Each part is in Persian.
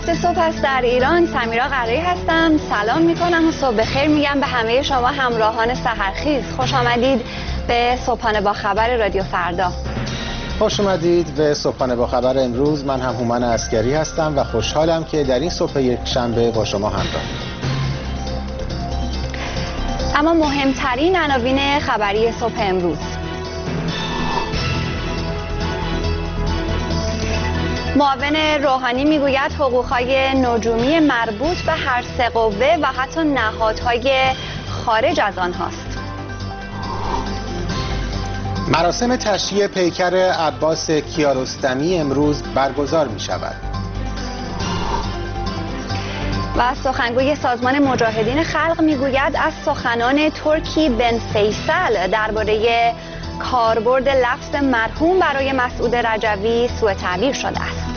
7 صبح است در ایران. سمیرا قرایی هستم. سلام میکنم و صبح بخیر میگم به همه شما همراهان سحرخیز. خوش آمدید به صبحانه با خبر رادیو فردا. خوش اومدید به صبحانه با خبر امروز. من هم هومن عسگری هستم و خوشحالم که در این صبح یک شنبه با شما همراهیم. اما مهمترین عناوین خبری صبح امروز: معاون روحانی میگوید حقوق‌های نجومی مربوط به هر سه قوه و حتی نهادهای خارج از آنهاست. مراسم تشییع پیکر عباس کیارستمی امروز برگزار می شود. و سخنگوی سازمان مجاهدین خلق میگوید از سخنان ترکی بن فیصل درباره کاربرد لفظ مرحوم برای مسعود رجوی سوء تعبیر شده است.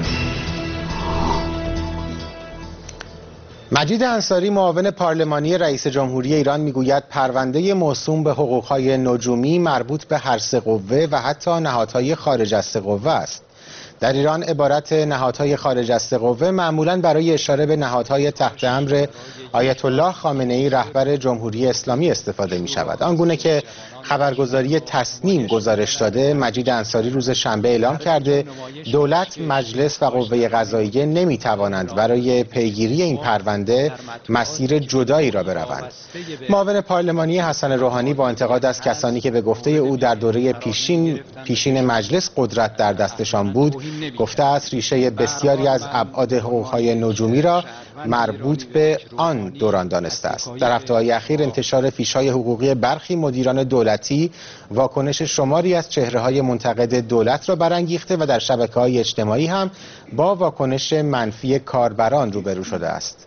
مجید انصاری معاون پارلمانی رئیس جمهوری ایران میگوید پرونده موسوم به حقوق‌های نجومی مربوط به هر سه قوه و حتی نهادهای خارج از سه قوه است. در ایران عبارت نهادهای خارج از سه قوه معمولاً برای اشاره به نهادهای تحت امر آیت الله خامنه‌ای رهبر جمهوری اسلامی استفاده می شود. آنگونه که خبرگزاری تصنیم گزارش داده، مجید انصاری روز شنبه اعلام کرده دولت، مجلس و قوه قضاییه نمی توانند برای پیگیری این پرونده مسیر جدایی را بروند. معاون پارلمانی حسن روحانی با انتقاد از کسانی که به گفته او در دوره پیشین مجلس قدرت در دستشان بود، گفته است ریشه بسیاری از ابعاد حقوق‌های نجومی را مربوط به آن دوران دانسته است. در هفته‌های اخیر انتشار فیش‌های حقوقی برخی مدیران دولتی واکنش شماری از چهره‌های منتقد دولت را برانگیخته و در شبکه‌های اجتماعی هم با واکنش منفی کاربران روبرو شده است.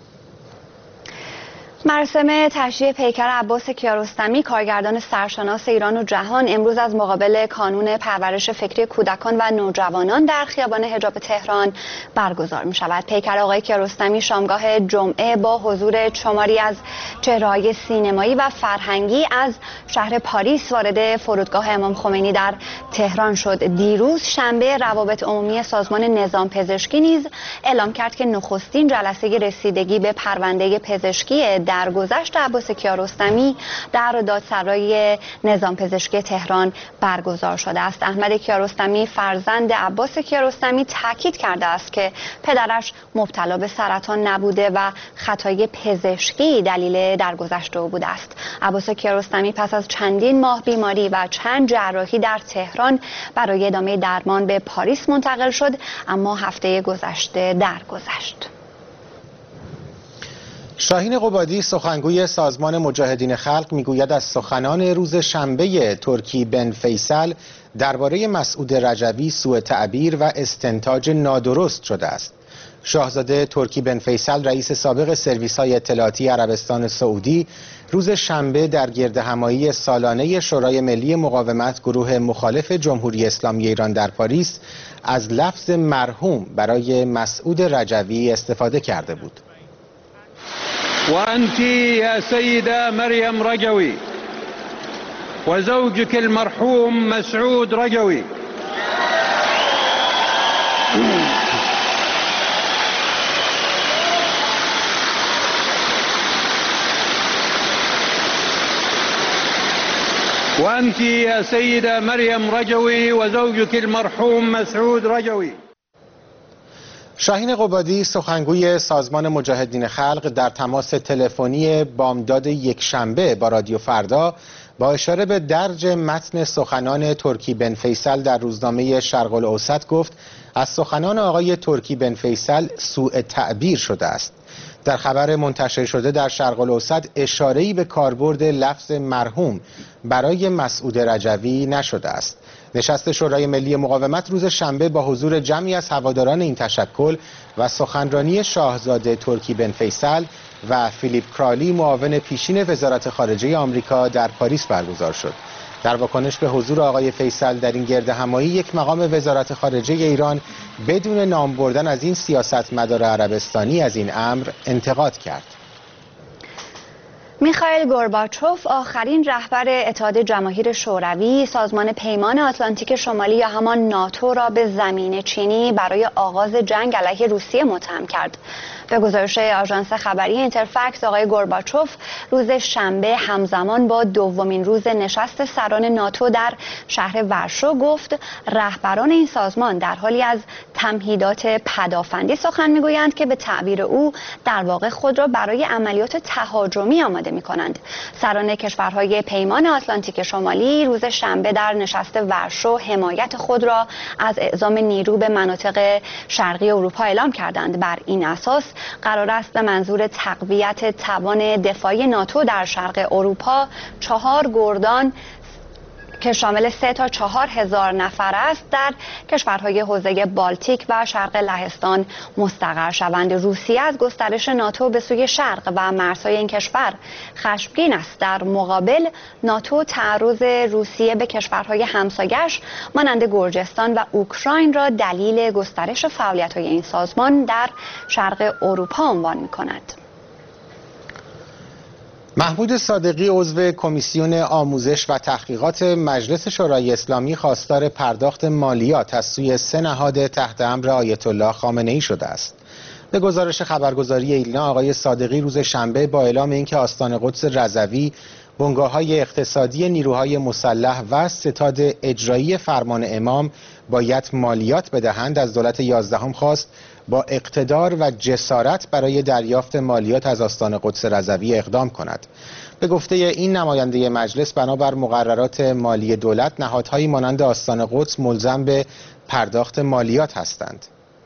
مراسم تشییع پیکر عباس کیارستمی کارگردان سرشناس ایران و جهان امروز از مقابل کانون پرورش فکری کودکان و نوجوانان در خیابان حجاب تهران برگزار می شود. پیکر آقای کیارستمی شامگاه جمعه با حضور شماری از چهره‌های سینمایی و فرهنگی از شهر پاریس وارد فرودگاه امام خمینی در تهران شد. دیروز شنبه روابط عمومی سازمان نظام پزشکی نیز اعلام کرد که نخستین جلسه رسیدگی به پرونده پزشکی درگذشت عباس کیارستمی در دادسرای نظام پزشکی تهران برگزار شده است. احمد کیارستمی فرزند عباس کیارستمی تاکید کرده است که پدرش مبتلا به سرطان نبوده و خطای پزشکی دلیل درگذشت او بوده است. عباس کیارستمی پس از چندین ماه بیماری و چند جراحی در تهران برای ادامه درمان به پاریس منتقل شد، اما هفته گذشته درگذشت. شاهین قبادی سخنگوی سازمان مجاهدین خلق میگوید از سخنان روز شنبه ترکی بن فیصل درباره مسعود رجوی سوء تعبیر و استنتاج نادرست شده است. شاهزاده ترکی بن فیصل رئیس سابق سرویس‌های اطلاعاتی عربستان سعودی روز شنبه در گردهمایی سالانه شورای ملی مقاومت گروه مخالف جمهوری اسلامی ایران در پاریس از لفظ مرحوم برای مسعود رجوی استفاده کرده بود. وأنت يا سيدة مريم رجوي وزوجك المرحوم مسعود رجوي وأنت يا سيدة مريم رجوي وزوجك المرحوم مسعود رجوي. شاهین قبادی سخنگوی سازمان مجاهدین خلق در تماس تلفنی بامداد یکشنبه با رادیو فردا با اشاره به درج متن سخنان ترکی بن فیصل در روزنامه شرق الاوسط گفت از سخنان آقای ترکی بن فیصل سوء تعبیر شده است. در خبر منتشر شده در شرق الاوسط اشاره‌ای به کاربرد لفظ مرحوم برای مسعود رجوی نشده است. نشست شورای ملی مقاومت روز شنبه با حضور جمعی از هواداران این تشکل و سخنرانی شاهزاده ترکی بن فیصل و فیلیپ کرالی معاون پیشین وزارت خارجه آمریکا در پاریس برگزار شد. در واکنش به حضور آقای فیصل در این گردهمایی یک مقام وزارت خارجه ایران بدون نام بردن از این سیاستمدار عربستانی از این امر انتقاد کرد. میخائیل گورباچوف، آخرین رهبر اتحاد جماهیر شوروی، سازمان پیمان آتلانتیک شمالی یا همان ناتو را به زمین چینی برای آغاز جنگ علیه روسیه متهم کرد. به گزارش آژانس خبری اینترفکس، آقای گورباچوف روز شنبه همزمان با دومین روز نشست سران ناتو در شهر ورشو گفت رهبران این سازمان در حالی از تمهیدات پدافندی سخن میگویند که به تعبیر او در واقع خود را برای عملیات تهاجمی آماده می‌کنند. سران کشورهای پیمان آتلانتیک شمالی روز شنبه در نشست ورشو حمایت خود را از اعزام نیرو به مناطق شرقی اروپا اعلام کردند. بر این اساس قرار است به منظور تقویت توان دفاعی ناتو در شرق اروپا 4 گردان که شامل 3 تا 4 هزار نفر است در کشورهای حوزه بالتیک و شرق لهستان مستقر شوند. روسیه از گسترش ناتو به سوی شرق و مرزهای این کشور خشمگین است. در مقابل ناتو تعرض روسیه به کشورهای همسایه‌اش مانند گرجستان و اوکراین را دلیل گسترش فعالیت‌های این سازمان در شرق اروپا عنوان می‌کند. محمود صادقی، عضو کمیسیون آموزش و تحقیقات مجلس شورای اسلامی، خواستار پرداخت مالیات از سوی 3 نهاد تحت امر آیت الله خامنه‌ای شده است. به گزارش خبرگزاری ایلنا، آقای صادقی روز شنبه با اعلام اینکه آستان قدس رضوی، بنگاه‌های اقتصادی نیروهای مسلح و ستاد اجرایی فرمان امام باید مالیات بدهند، از دولت 11 خواست با اقتدار و جسارت برای دریافت مالیات از آستان قدس رضوی اقدام کند. به گفته این نماینده مجلس، بنابر مقررات مالی دولت، نهادهایی مانند آستان قدس ملزم به پرداخت مالیات هستند.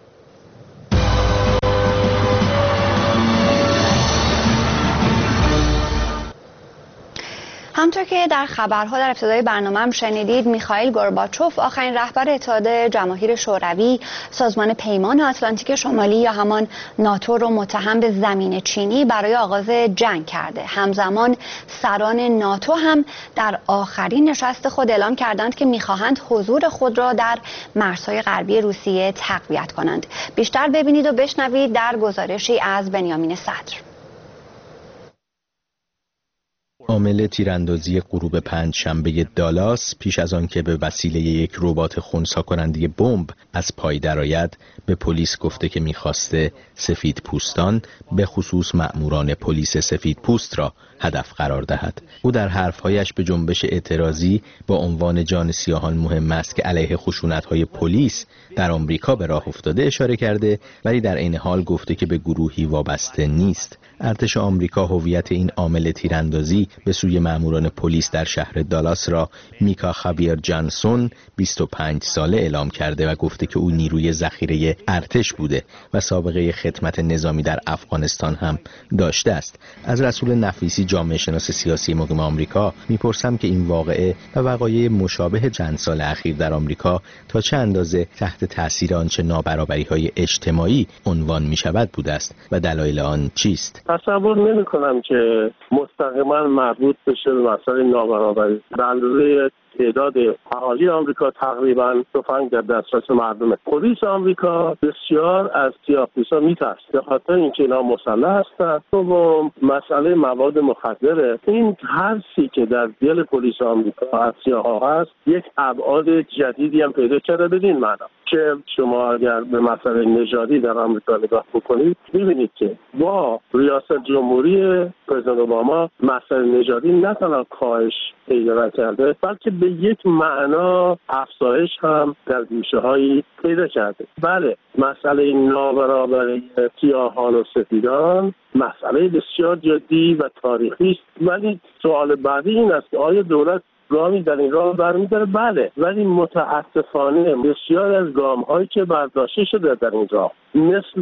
همطور که در خبرها در ابتدای برنامه هم شنیدید، میخائیل گورباچوف، آخرین رهبر اتحاد جماهیر شوروی، سازمان پیمان آتلانتیک شمالی یا همان ناتو رو متهم به زمین چینی برای آغاز جنگ کرده. همزمان سران ناتو هم در آخرین نشست خود اعلام کردند که میخواهند حضور خود را در مرزهای غربی روسیه تقویت کنند. بیشتر ببینید و بشنوید در گزارشی از بنیامین صدر. عامل تیراندازی غروب پنجشنبه دالاس پیش از آن که به وسیله یک ربات خنثی کننده بمب از پای درآید، به پلیس گفته که می‌خواسته سفیدپوستان، به خصوص مأموران پلیس سفیدپوست را هدف قرار دهد. او در حرف‌هایش به جنبش اعتراضی با عنوان جان سیاهان مهم است که علیه خشونت‌های پلیس در آمریکا به راه افتاده اشاره کرده، ولی در عین حال گفته که به گروهی وابسته نیست. ارتش آمریکا هویت این عامل تیراندازی به سوی مأموران پلیس در شهر دالاس را میکا خاویر جانسون 25 ساله اعلام کرده و گفته که او نیروی ذخیره ارتش بوده و سابقه خدمت نظامی در افغانستان هم داشته است. از رسول نفیسی، جامعه شناس سیاسی مقیم آمریکا، میپرسم که این واقعه و وقایع مشابه چند سال اخیر در آمریکا تا چه اندازه تحت تاثیر آنچه نابرابری‌های اجتماعی عنوان میشود بوده است و دلایل آن چیست؟ تصور نمی‌کنم که مستقیما مربوط بشه به مسئله نابرابری. به اندازه تعداد اهالی آمریکا تقریبا تفنگ در دسترس مردمه. پلیس آمریکا بسیار از سیاه‌پوستا میترسه به خاطر اینکه اینا مسلح هستن. دوم، مسئله مواد مخدره. این ترسی که در دل پلیس آمریکا از سیاها هست یک ابعاد جدیدی هم پیدا کرده. بدین معنا که شما اگر به مسئله نژادی در آمریکا نگاه بکنید، می‌بینید که با ریاست جمهوری پرزیدنت اوباما مسئله نژادی نه تنها کاهش پیدا کرده، بلکه به یک معنا افزایش هم در گوشه‌هایی پیدا کرده. بله، مسئله نابرابری سیاهان و سفیدان مسئله بسیار جدی و تاریخی است، ولی سوال بعدی این است که آیا دولت گامی در این راه برمی‌داره؟ بله، ولی متاسفانه بسیار از گام‌هایی که برداشته شده در این راه، مثل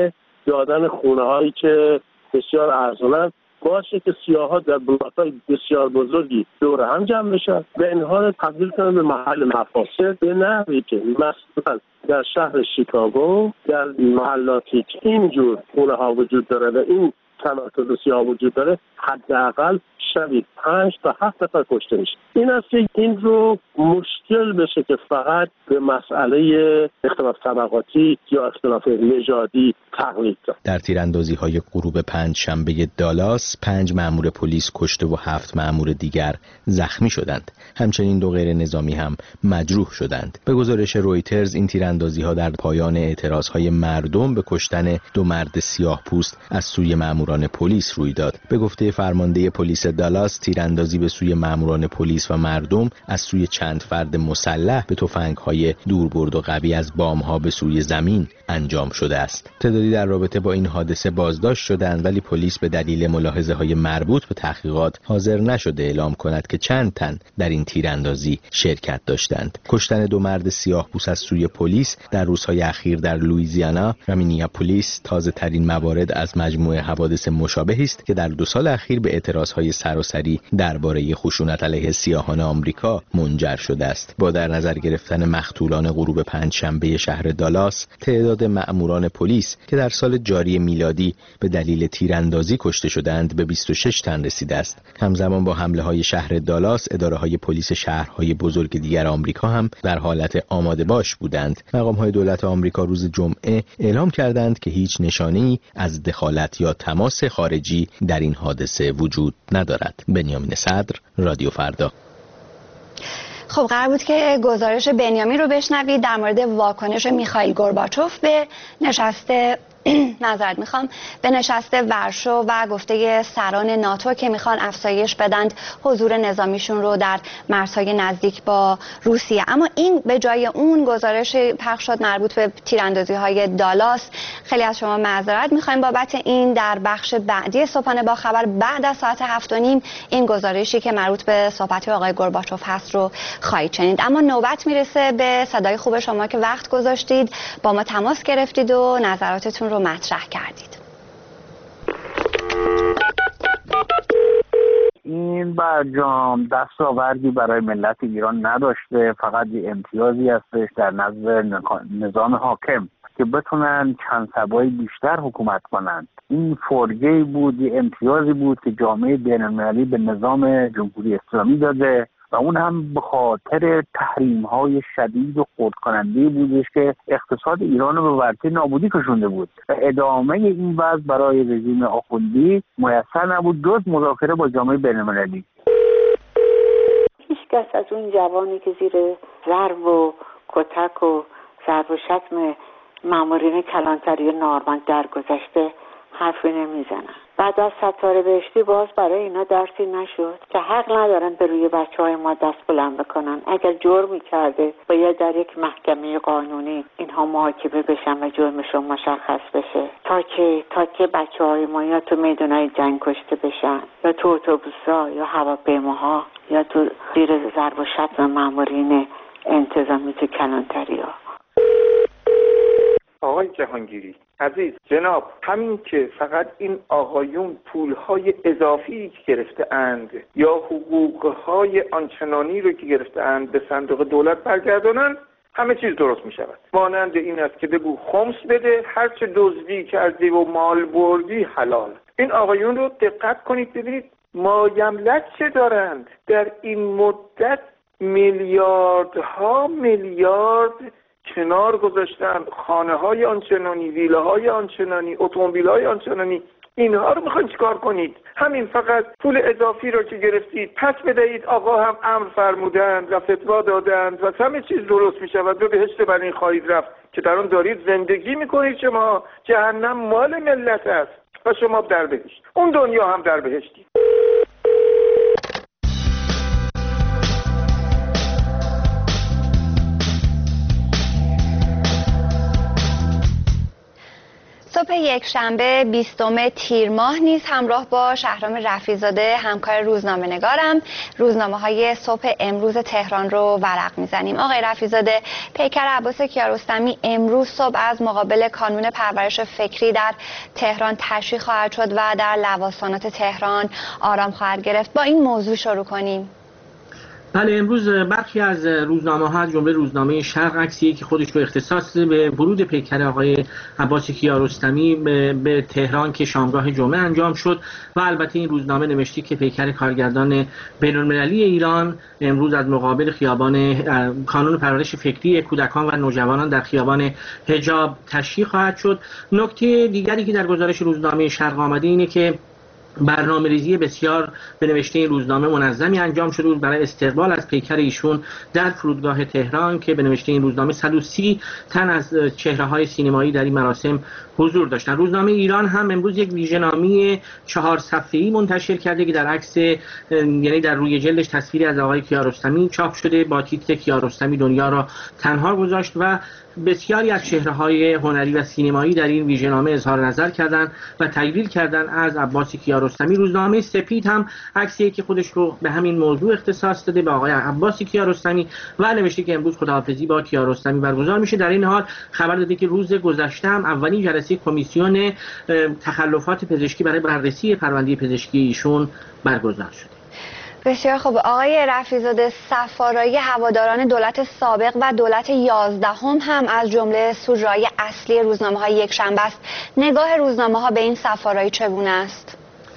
دادن خونه‌هایی که بسیار ارزانند، باشه که سیاها در بلاک‌های بسیار بزرگی دور هم جمع بشن، به این حال تبدیل کنن به محل مفاسد، به نحوی که مثلا در شهر شیکاگو در محلاتی که اینجور خونه‌ها وجود داره و این تناقض سیاه وجود داره، حداقل شبی 5 تا 7 نفر کشته میشه. این است که این رو مشکل بشه که فقط به مسئله اختلاف طبقاتی یا اختلاف نژادی تقلید کرد. در تیراندازی‌های غروب پنجشنبه دالاس 5 مأمور پلیس کشته و 7 مأمور دیگر زخمی شدند. همچنین 2 غیر نظامی هم مجروح شدند. به گزارش رویترز این تیراندازی‌ها در پایان اعتراضهای مردم به کشتن 2 مرد سیاه‌پوست از سوی مأموران پلیس روی داد. به گفته فرمانده پلیس دالاس، تیراندازی به سوی مأموران پلیس و مردم از سوی چند فرد مسلح به تفنگ‌های دوربرد و قوی از بام‌ها به سوی زمین انجام شده است. تعدادی در رابطه با این حادثه بازداشت شدند، ولی پلیس به دلیل ملاحظه‌های مربوط به تحقیقات حاضر نشده اعلام کند که چند تن در این تیراندازی شرکت داشتند. کشتن 2 مرد سیاه‌پوست از سوی پلیس در روزهای اخیر در لوئیزیانا و مینیاپولیس تازه‌ترین موارد از مجموعه حوادث مشابهی است که در 2 سال اخیر به اعتراضهای سراسری درباره خشونت علیه سیاهان آمریکا منجر شده است. با در نظر گرفتن مقتولان غروب پنجشنبه شهر دالاس، تعداد مأموران پلیس که در سال جاری میلادی به دلیل تیراندازی کشته شدند به 26 تن رسیده است. همزمان با حمله‌های شهر دالاس، اداره‌های پلیس شهرهای بزرگ دیگر آمریکا هم در حالت آماده باش بودند. مقام‌های دولت آمریکا روز جمعه اعلام کردند که هیچ نشانه‌ای از دخالت یا تماس خارجی در این حادثه وجود ندارد. بنیامین صدر، رادیو فردا. خب قرار بود که گزارش بنیامین رو بشنوید در مورد واکنش میخائیل گورباچوف به نشست ورشو و گفته سران ناتو که میخوان افزایش بدند حضور نظامیشون رو در مرزهای نزدیک با روسیه. اما این به جای اون گزارش پخش شد مربوط به تیراندازی‌های دالاس. خیلی از شما معذرت میخوایم بابت این. در بخش بعدی صبحانه با خبر بعد از ساعت 7:30 این گزارشی که مربوط به صحبت آقای گورباچوف هست رو خواهید شنید. اما نوبت میرسه به صدای خوب شما که وقت گذاشتید، با ما تماس گرفتید و نظراتتون رو مطرح کردید. این برجام دستاوردی برای ملت ایران نداشته، فقط یه امتیازی هستش در نظر نظام حاکم که بتونن چند سبایی بیشتر حکومت کنند. این فرجه‌ای بود، یه امتیازی بود که جامعه بین‌المللی به نظام جمهوری اسلامی داده و اون هم به خاطر تحریم‌های شدید و خردکننده بودش که اقتصاد ایران رو به ورطه نابودی کشونده بود و ادامه این وضع برای رژیم آخوندی میسر نبود جز مذاکره با جامعه بین‌المللی. هیچ کس از اون جوانی که زیر ضرب و کتک و ضرب و شتم مامورین کلانتری نارمند درگذشته حرفی نمیزنن. بعد از ستاره بهشتی باز برای اینا درسی نشد که حق ندارن به روی بچه‌های ما دست بلند بکنن. اگر جرمی کرده باید در یک محکمه قانونی اینها محاکمه بشن و جرمشون مشخص بشه تا که بچه‌های ما یا تو میدونای جنگ کشته بشن یا تو اتوبوس‌ها یا هواپیماها یا تو زیر ضرب و شتم مامورین انتظامی تو کلانتری‌ها. آقای جهانگیری عزیز جناب، همین که فقط این آقایون پولهای اضافی که گرفته اند یا حقوقهای آنچنانی رو که گرفته اند به صندوق دولت برگردانند همه چیز درست می شود. مانند این است که بگو خمس بده، هرچه دزدی کردی و مال بردی حلال. این آقایون رو دقت کنید ببینید مایملک چه دارند. در این مدت میلیاردها میلیارد کنار گذاشتن، خانه های آنچنانی، ویله های آنچنانی، اتومبیل های آنچنانی. اینها رو میخواین چیکار کنید؟ همین فقط پول اضافی رو که گرفتید پس بدهید. آقا هم امر فرمودند و فتوا دادند و همه چیز درست میشود. به بهشت بنی خواهید رفت که در آن دارید زندگی میکنید. شما جهنم مال ملت است و شما در بهشت، اون دنیا هم در بهشتی. صبح یکشنبه 20 تیر ماه نیز همراه با شهرام رفیع‌زاده همکار روزنامه‌نگارم روزنامه‌های صبح امروز تهران رو ورق می‌زنیم. آقای رفیع‌زاده، پیکر عباس کیارستمی امروز صبح از مقابل کانون پرورش فکری در تهران تشریح خواهد شد و در لواسانات تهران آرام خواهد گرفت. با این موضوع شروع کنیم. بله، امروز برخی از روزنامه‌ها از جمله روزنامه شرق عکسی که خودش رو اختصاص به ورود پیکر آقای عباس کیارستمی به تهران که شامگاه جمعه انجام شد و البته این روزنامه نوشته که پیکر کارگردان بین‌المللی ایران امروز از مقابل خیابان کانون پرورش فکری کودکان و نوجوانان در خیابان حجاب تشییع خواهد شد. نکته دیگری که در گزارش روزنامه شرق آمده اینه که برنامه‌ریزی بسیار به نوشته این روزنامه منظمی انجام شده بود برای استقبال از پیکر ایشون در فرودگاه تهران که به نوشته این روزنامه 130 تن از چهره‌های سینمایی در این مراسم حضور داشتند. روزنامه ایران هم امروز یک ویژه‌نامه 4 صفحه‌ای منتشر کرده که در عکس یعنی در روی جلدش تصویری از آقای کیارستمی چاپ شده با تیتر کیارستمی دنیا را تنها گذاشت و بسیاری از چهره‌های هنری و سینمایی در این ویژه‌نامه اظهار نظر کردند و تقریر کردند از عباس کیارستمی. روزنامه سپید هم عکسی که خودش رو به همین موضوع اختصاص داده به آقای عباس کیارستمی و نوشته که امروز خداحافظی با کیارستمی برگزار میشه. در این حال خبر داده که روز گذشته هم اولین جلسه کمیسیون تخلفات پزشکی برای بررسی پرونده پزشکی ایشون برگزار شد. بسیار خوب. آقای رفیع‌زاده، سفارای هواداران دولت سابق و دولت 11 هم از جمله سوژه‌های اصلی روزنامه‌های یک شنبه است. نگاه روزنامه‌ها به این سفارای چگونه است؟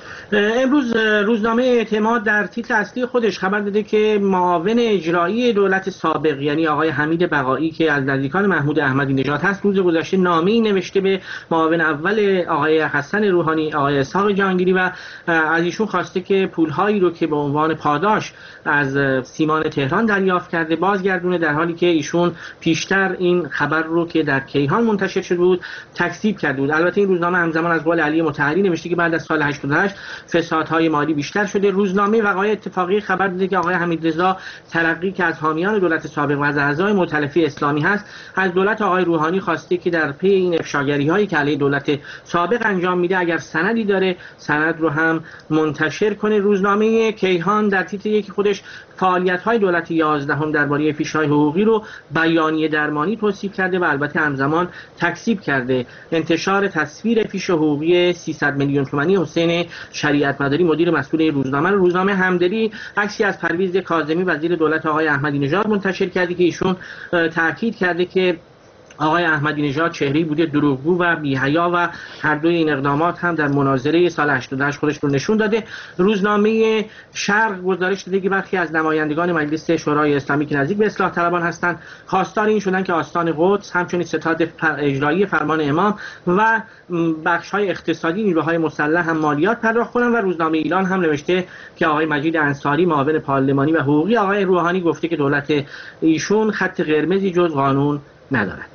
امروز روزنامه اعتماد در تیتر اصلی خودش خبر داده که معاون اجرایی دولت سابق یعنی آقای حمید بقایی که از نزدیکان محمود احمدی نژاد هست روز گذشته نامه‌ای نوشته به معاون اول آقای حسن روحانی آقای اسحاق جهانگیری و از ایشون خواسته که پول‌هایی رو که به عنوان پاداش از سیمان تهران دریافت کرده بازگردونه، در حالی که ایشون پیشتر این خبر رو که در کیهان منتشر شده بود تکذیب کرده بود. البته این روزنامه همزمان از قول علی مطهری نوشته که بعد از سال 88 فسادهای مالی بیشتر شده. روزنامه وقایع اتفاقی خبر داده که آقای حمیدرضا ترقی که از حامیان دولت سابق و از اعضای مؤتلفه اسلامی هست از دولت آقای روحانی خواسته که در پی این افشاگری‌هایی که علیه دولت سابق انجام میده اگر سندی داره سند رو هم منتشر کنه. روزنامه کیهان در تیتر یکی خودش فعالیت‌های دولت 11 هم درباره فیش‌های حقوقی رو بیانیه درمانی توصیف کرده و البته همزمان تکذیب کرده. انتشار تصویر فیش حقوقی 300 میلیون تومانی حسین شریعت مداری مدیر مسئول روزنامه همدلی عکسی از پرویز کاظمی وزیر دولت آقای احمدی نژاد منتشر کرده که ایشون تاکید کرده که آقای احمدی نژاد چهره‌ای بوده دروغگو و بی‌حیا و هر دوی این اقدامات هم در مناظره سال 88 خودش رو نشون داده. روزنامه شرق گزارش داده که برخی از نمایندگان مجلس شورای اسلامی که نزدیک به اصلاح طلبان هستند خواستار این شدن که آستان قدس همچنین ستاد اجرایی فرمان امام و بخش‌های اقتصادی نیروهای مسلح هم مالیات پرداخت کنند و روزنامه ایران هم نوشته که آقای مجید انصاری معاون پارلمانی و حقوقی آقای روحانی گفته که دولت ایشون خط قرمزی جز قانون ندارد.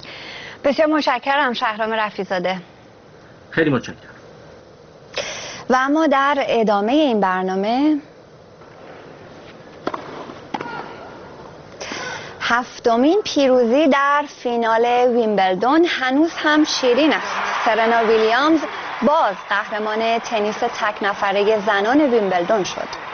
بسیار متشکرم شهرام رفیع‌زاده. خیلی متشکرم. و اما در ادامه این برنامه هفتمین پیروزی در فینال ویمبلدون هنوز هم شیرین است. سرنا ویلیامز باز قهرمان تنیس تک نفره زنان ویمبلدون شد.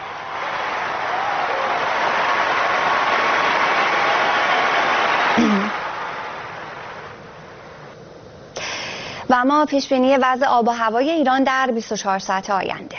و اما پیشبینی وضع آب و هوای ایران در 24 ساعت آینده.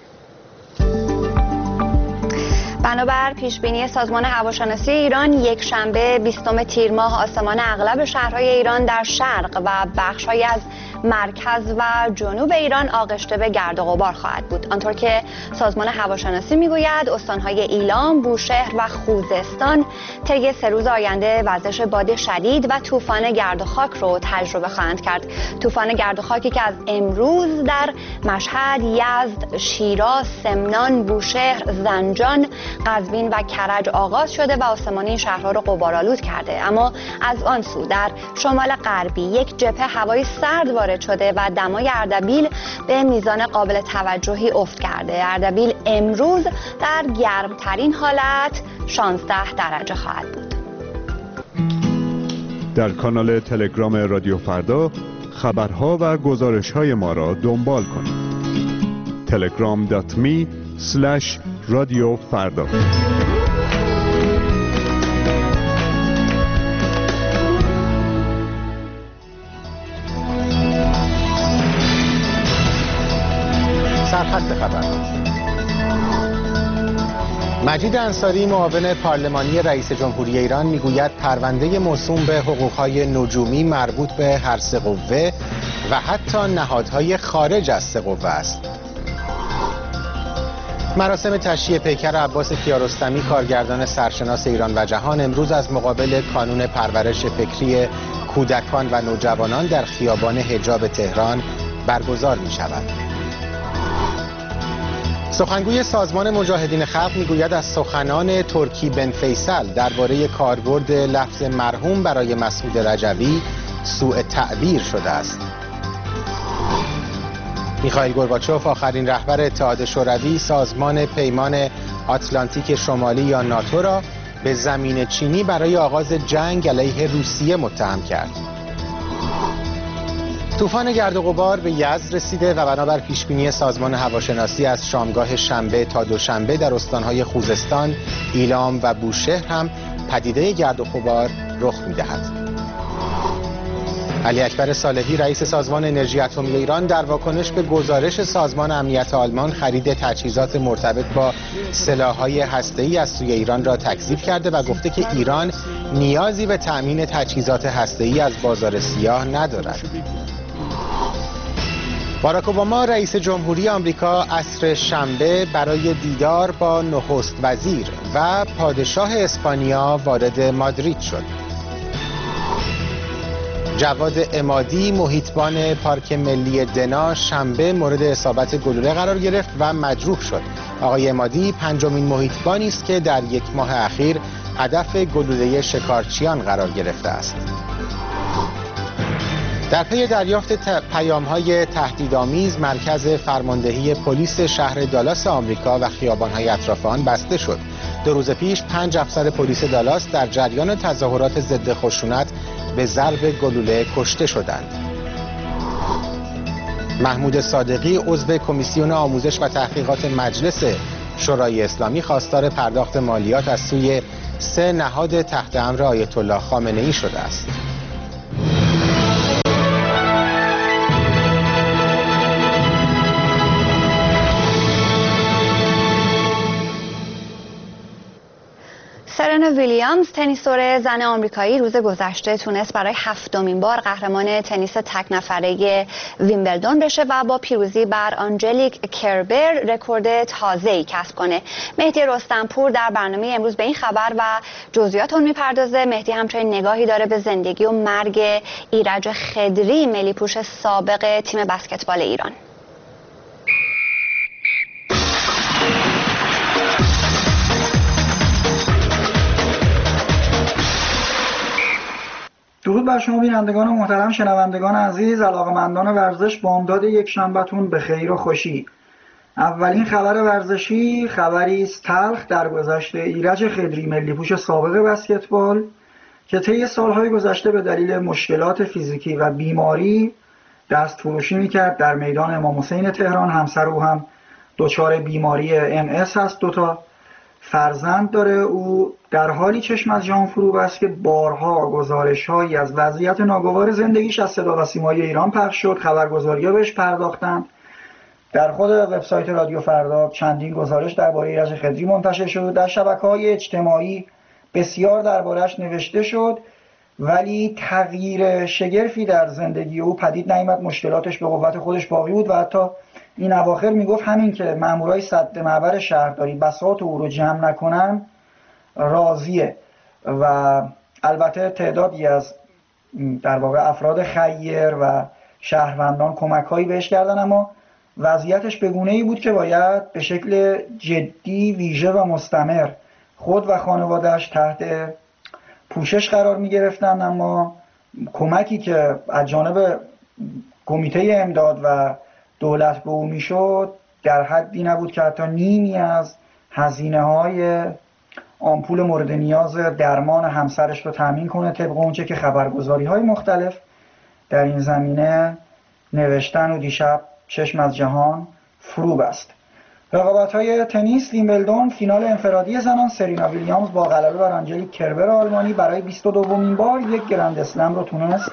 بنابر پیشبینی سازمان هواشناسی ایران یک شنبه 20 تیر ماه آسمان اغلب شهرهای ایران در شرق و بخش‌هایی از مرکز و جنوب ایران آغشته به گرد و غبار خواهد بود. آنطور که سازمان هواشناسی میگوید استانهای ایلام، بوشهر و خوزستان طی 3 روز آینده وزش باد شدید و طوفان گرد و خاک رو تجربه خواهند کرد. طوفان گرد و خاکی که از امروز در مشهد، یزد، شیراز، سمنان، بوشهر، زنجان، قزوین و کرج آغاز شده و آسمان این شهرها رو غبارآلود کرده. اما از آن سو در شمال غربی یک جبهه هوای سرد وارد شده و دمای اردبیل به میزان قابل توجهی افت کرده. اردبیل امروز در گرمترین حالت 16 درجه خواهد بود. در کانال تلگرام رادیو فردا خبرها و گزارش‌های ما را دنبال کنید. telegram.me/رادیو فردا. سرخط خبر. مجید انصاری معاون پارلمانی رئیس جمهوری ایران میگوید پرونده موسوم به حقوق‌های نجومی مربوط به هر سه قوه و حتی نهادهای خارج از سه قوه است. مراسم تشییع پیکر عباس کیارستمی کارگردان سرشناس ایران و جهان امروز از مقابل کانون پرورش فکری کودکان و نوجوانان در خیابان حجاب تهران برگزار می شود. سخنگوی سازمان مجاهدین خلق میگوید از سخنان ترکی بن فیصل درباره کاربرد لفظ مرحوم برای مسعود رجوی سوء تعبیر شده است. میخائیل گورباچوف آخرین رهبر اتحاد شوروی سازمان پیمان آتلانتیک شمالی یا ناتو را به زمین چینی برای آغاز جنگ علیه روسیه متهم کرد. طوفان گرد و غبار به یزد رسیده و بنابر پیشبینی سازمان هواشناسی از شامگاه شنبه تا دوشنبه در استانهای خوزستان، ایلام و بوشهر هم پدیده گرد و غبار رخ می‌دهد. علی اکبر صالحی رئیس سازمان انرژی اتمی ایران در واکنش به گزارش سازمان امنیت آلمان خرید تجهیزات مرتبط با سلاح‌های هسته‌ای از سوی ایران را تکذیب کرده و گفته که ایران نیازی به تأمین تجهیزات هسته‌ای از بازار سیاه ندارد. باراک اوباما رئیس جمهوری آمریکا عصر شنبه برای دیدار با نخست وزیر و پادشاه اسپانیا وارد مادرید شد. جواد عمادی محیطبان پارک ملی دنا شنبه مورد اصابت گلوله قرار گرفت و مجروح شد. آقای عمادی پنجمین محیطبانی است که در یک ماه اخیر هدف گلوله شکارچیان قرار گرفته است. در پی دریافت پیام‌های تهدیدآمیز مرکز فرماندهی پلیس شهر دالاس آمریکا و خیابان‌های اطراف آن بسته شد. 2 روز پیش 5 افسر پلیس دالاس در جریان تظاهرات ضد خشونت به ضرب گلوله کشته شدند. محمود صادقی عضو کمیسیون آموزش و تحقیقات مجلس شورای اسلامی خواستار پرداخت مالیات از سوی 3 نهاد تحت امر آیت الله خامنه‌ای شده است. سرنا ویلیامز تنیسور زن آمریکایی روز گذشته تونست برای 7مین بار قهرمان تنیس تک نفره ویمبلدون بشه و با پیروزی بر آنجلیک کربر رکورد تازه‌ای کسب کنه. مهدی رستمپور در برنامه امروز به این خبر و جزئیات اون میپردازه. مهدی همچنین نگاهی داره به زندگی و مرگ ایرج خدری ملی‌پوش سابق تیم بسکتبال ایران. درود بر شما بینندگان محترم، شنوندگان عزیز، علاقه‌مندان ورزش، بامداد یک شنبه‌تون به خیر و خوشی. اولین خبر ورزشی خبری است تلخ در گذشته ایرج خدری ملی‌پوش سابق بسکتبال که طی سالهای گذشته به دلیل مشکلات فیزیکی و بیماری دست فروشی می‌کرد در میدان امام حسین تهران. همسر او هم دچار بیماری MS هست، 2 فرزند داره. او در حالی چشم از جهان فرو بست که بارها گزارش‌هایی از وضعیت ناگوار زندگیش از صدا و سیمای ایران پخش شد. خبرگزاری‌ها بهش پرداختند. در خود وبسایت رادیو فردا چندین گزارش درباره ایرج خدری منتشر شد. در شبکه‌های اجتماعی بسیار درباره‌اش نوشته شد، ولی تغییر شگرفی در زندگی او پدید نیامد. مشکلاتش به قوت خودش باقی بود و حتی این اواخر میگفت همین که مامورای سد معبر شهرداری بساط او رو جمع نکنن راضیه. و البته تعدادی از در واقع افراد خیر و شهروندان کمک‌هایی بهش کردن، اما وضعیتش به گونه‌ای بود که باید به شکل جدی، ویژه و مستمر خود و خانواده‌اش تحت پوشش قرار می‌گرفتن. اما کمکی که از جانب کمیته امداد و دولت به او میشد در حدی نبود که حتی نیمی از هزینه‌های آمپول مورد نیاز درمان همسرش رو تامین کنه، طبق اونچه که خبرگزاری‌های مختلف در این زمینه نوشتن و دیشب چشم از جهان فرو بست. رقابت‌های تنیس ویمبلدون فینال انفرادی زنان، سرینا ویلیامز با غلبه بر آنجلیک کربر آلمانی برای 22مین بار یک گرند اسلم رو تونست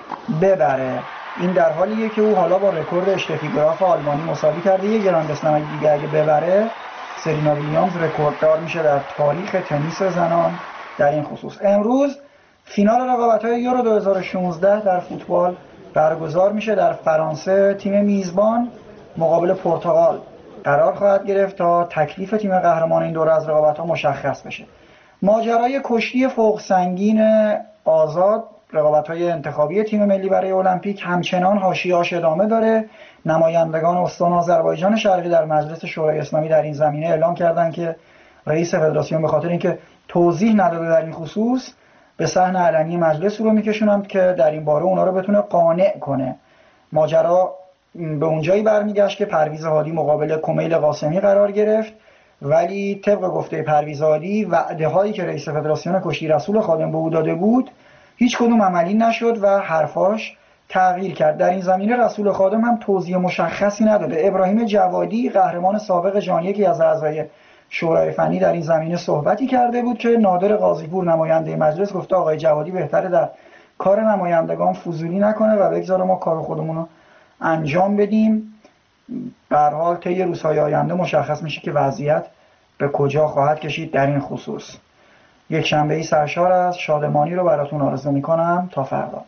ببره. این در حالیه که او حالا با رکورد اشتفی گراف آلمانی مساوی کرده. یک گرند اسلم دیگه اگه ببره سرینا ویلیامز رکورددار میشه در تاریخ تنیس زنان در این خصوص. امروز فینال رقابت‌های یورو 2016 در فوتبال برگزار میشه. در فرانسه تیم میزبان مقابل پرتغال قرار خواهد گرفت تا تکلیف تیم قهرمان این دوره از رقابت‌ها مشخص بشه. ماجرای کشتی فوق سنگین آزاد، رقابت‌های انتخابی تیم ملی برای المپیک همچنان حاشیه‌اش ادامه داره. نمایندگان استان آذربایجان شرقی در مجلس شورای اسلامی در این زمینه اعلام کردند که رئیس فدراسیون به خاطر اینکه توضیح نداده در این خصوص به صحن علنی مجلس رو میکشونند که در این باره اونا رو بتونه قانع کنه. ماجرا به اونجایی برمیگشت که پرویز هادی مقابل کمیل قاسمی قرار گرفت، ولی طبق گفته پرویز هادی وعده هایی که رئیس فدراسیون کشتی رسول خادم به او داده بود هیچ کدوم عملی نشد و حرفاش تغییر کرد. در این زمینه رسول خادم هم توضیح مشخصی نداده. ابراهیم جوادی قهرمان سابق جهانی یکی از اعضای شورای فنی در این زمینه صحبتی کرده بود که نادر قاضیپور نماینده مجلس گفته آقای جوادی بهتره در کار نمایندگان فضولی نکنه و بگذاره ما کار خودمون رو انجام بدیم. به هر حال طی روزهای آینده مشخص میشه که وضعیت به کجا خواهد کشید در این خصوص. یک شنبه‌ای سرشار از شادمانی رو براتون آرزو میکنم تا فردا.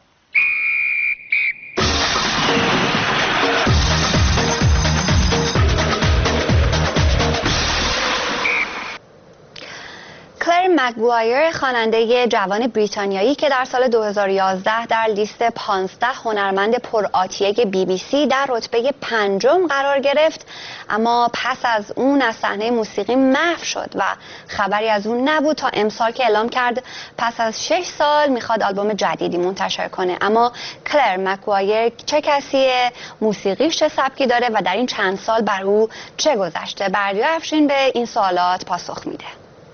کلر مکگوایر خواننده جوان بریتانیایی که در سال 2011 در لیست 15 هنرمند پرآتیه BBC در رتبه 5 قرار گرفت، اما پس از اون از صحنه موسیقی محو شد و خبری از اون نبود تا امسال که اعلام کرد پس از 6 سال میخواد آلبوم جدیدی منتشر کنه. اما کلر مکگوایر چه کسیه؟ موسیقیش چه سبکی داره و در این چند سال بر او چه گذشته؟ بردیا افشین به این سوالات پاسخ میده.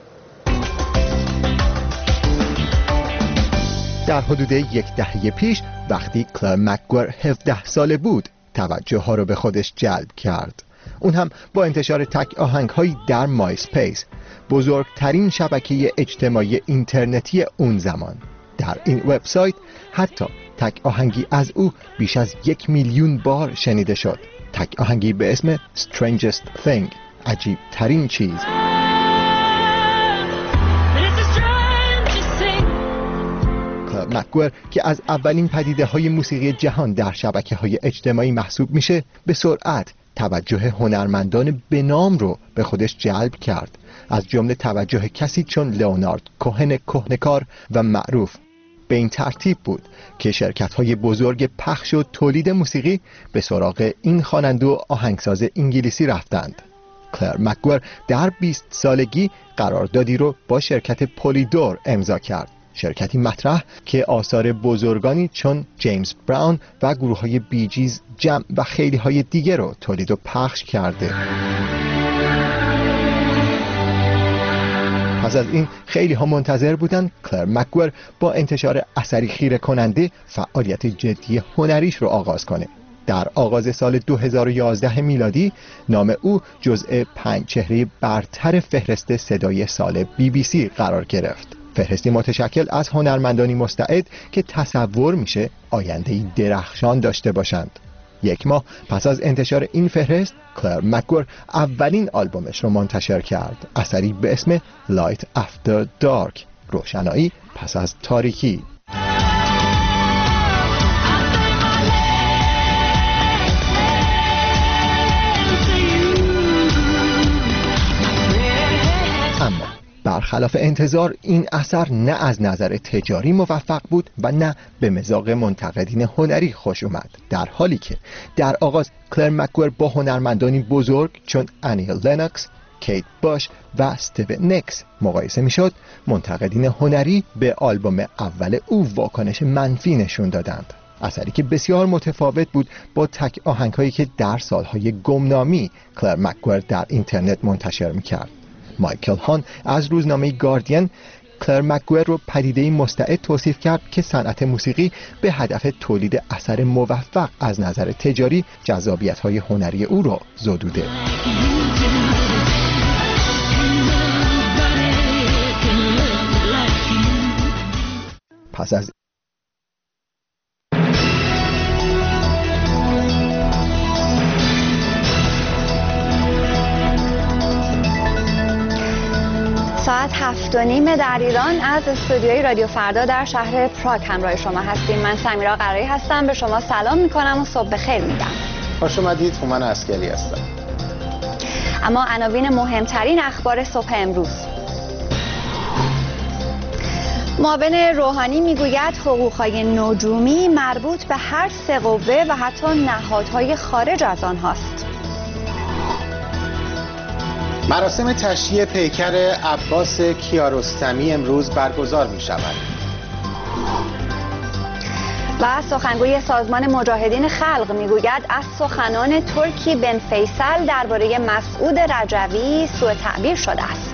در حدود یک دهه پیش وقتی کلر مکگوایر 17 ساله بود توجه ها رو به خودش جلب کرد، اون هم با انتشار تک آهنگ هایی در مایسپیس، بزرگترین شبکه اجتماعی اینترنتی اون زمان. در این وبسایت حتی تک آهنگی از او بیش از 1 میلیون بار شنیده شد، تک آهنگی به اسم Strangest Thing، عجیب ترین چیز. مکگوایر که از اولین پدیده های موسیقی جهان در شبکه های اجتماعی محسوب میشه به سرعت توجه هنرمندان به نام رو به خودش جلب کرد، از جمله توجه کسی چون لئونارد کوهن کهنکار و معروف. به این ترتیب بود که شرکت های بزرگ پخش و تولید موسیقی به سراغ این خواننده و آهنگساز انگلیسی رفتند. کلر مکگوایر در 20 سالگی قراردادی رو با شرکت پولیدور امضا کرد، شرکتی مطرح که آثار بزرگانی چون جیمز براون و گروه های بی جیز، جم و خیلی های دیگه رو تولید و پخش کرده. پس از این خیلی ها منتظر بودن کلر مکگوایر با انتشار اثری خیره کننده فعالیت جدی هنریش رو آغاز کنه. در آغاز سال 2011 میلادی نام او جزء 5 چهره برتر فهرست صدای سال BBC قرار گرفت، فهرستی متشکل از هنرمندانی مستعد که تصور میشه آینده‌ای درخشان داشته باشند. 1 ماه پس از انتشار این فهرست کلر مکگوایر اولین آلبومش رو منتشر کرد، اثری به اسم Light After Dark، روشنایی پس از تاریکی. برخلاف انتظار این اثر نه از نظر تجاری موفق بود و نه به مذاق منتقدین هنری خوش اومد، در حالی که در آغاز کلر مکگوایر با هنرمندانی بزرگ چون انی لنوکس، کیت باش و استیو نیکس مقایسه میشد. منتقدین هنری به آلبوم اول او واکنش منفی نشون دادند، اثری که بسیار متفاوت بود با تک آهنگ‌هایی که در سالهای گمنامی کلر مکگوایر در اینترنت منتشر میکرد. مایکل هان از روزنامه گاردین کلر مکگوایر رو پدیده‌ای مستعد توصیف کرد که صنعت موسیقی به هدف تولید اثر موفق از نظر تجاری جذابیت‌های هنری او را زدوده. پس از ساعت 7:30 در ایران از استودیوی رادیو فردا در شهر پراگ همراه شما هستیم. من سمیرا قرایی هستم، به شما سلام میکنم و صبح بخیر میگم. خوش اومدید. هومن عسکری هستم. اما عناوین مهمترین اخبار صبح امروز: معاون روحانی میگوید حقوقهای نجومی مربوط به هر سه قوه و حتی نهادهای خارج از آنهاست. مراسم تشییع پیکر عباس کیارستمی امروز برگزار می شود. و سخنگوی سازمان مجاهدین خلق میگوید از سخنان ترکی بن فیصل درباره مسعود رجوی سوء تعبیر شده است.